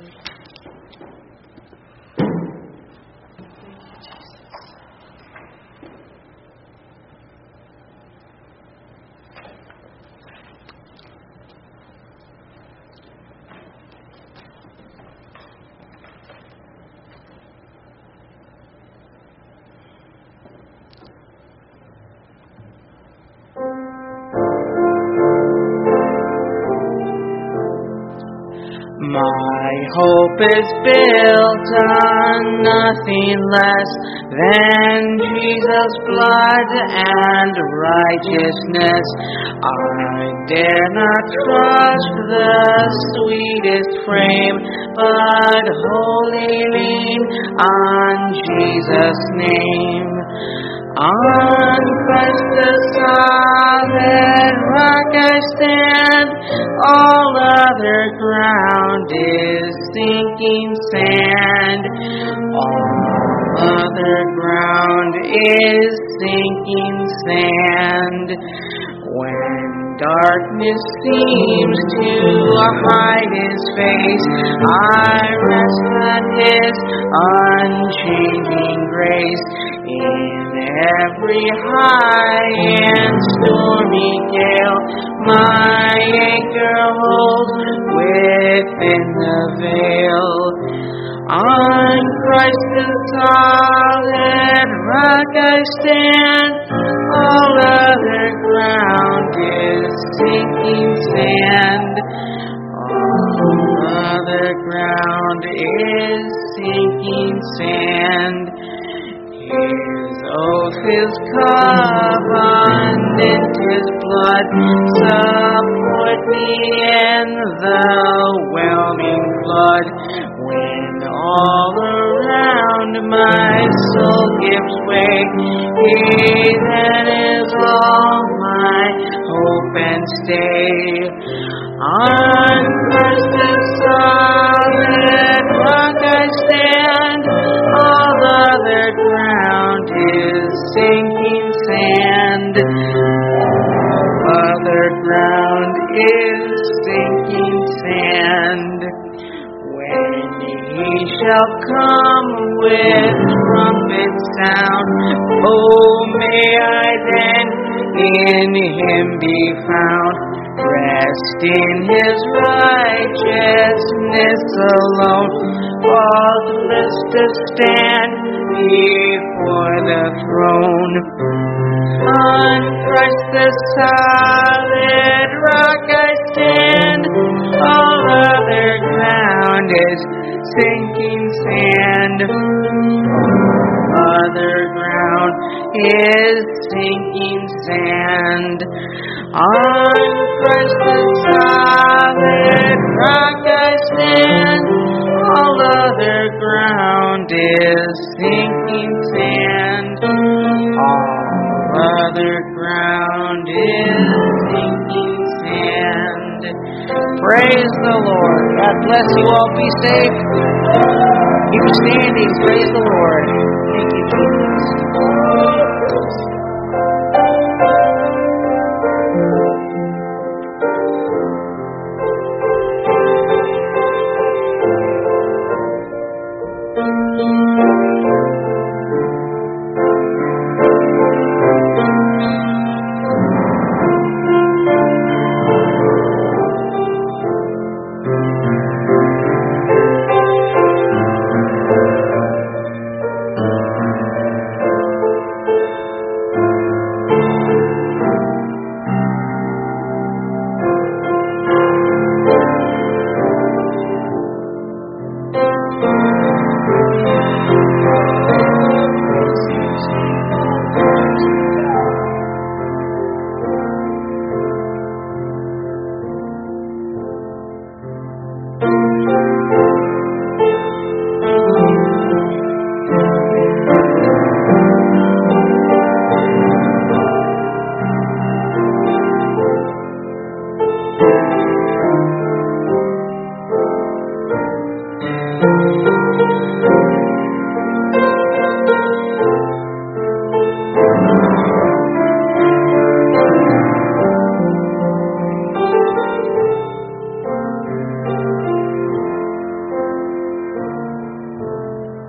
My hope is built on nothing less than Jesus' blood and righteousness. I dare not trust the sweetest frame, but wholly lean on Jesus' name. On Christ the solid rock I stand, all other ground is sinking sand. All other ground is sinking sand. When darkness seems to hide His face, I rest on His unchanging grace. In every high and stormy gale, my anchor holds within the veil. On Christ the solid rock I stand, all other ground is sinking sand. All other ground is sinking sand. His oath, His covenant, His blood support me in the whelming flood. When all around my soul gives way, He then is all my hope and stay. On Christ the solid rock I stand, all other ground is sinking sand. All other ground is sinking sand. When He shall come with trumpet sound, oh, may I then in Him be found, rest in His righteousness alone, faultless to stand before the throne. On Christ the solid rock I stand, all other ground is sinking sand. All other ground is sinking sand. On Christ the solid rock I stand, all other ground is sinking sand. All other ground is sinking sand. Praise the Lord. God bless you all. Be safe. Keep standing. Praise the Lord. Thank you, Jesus.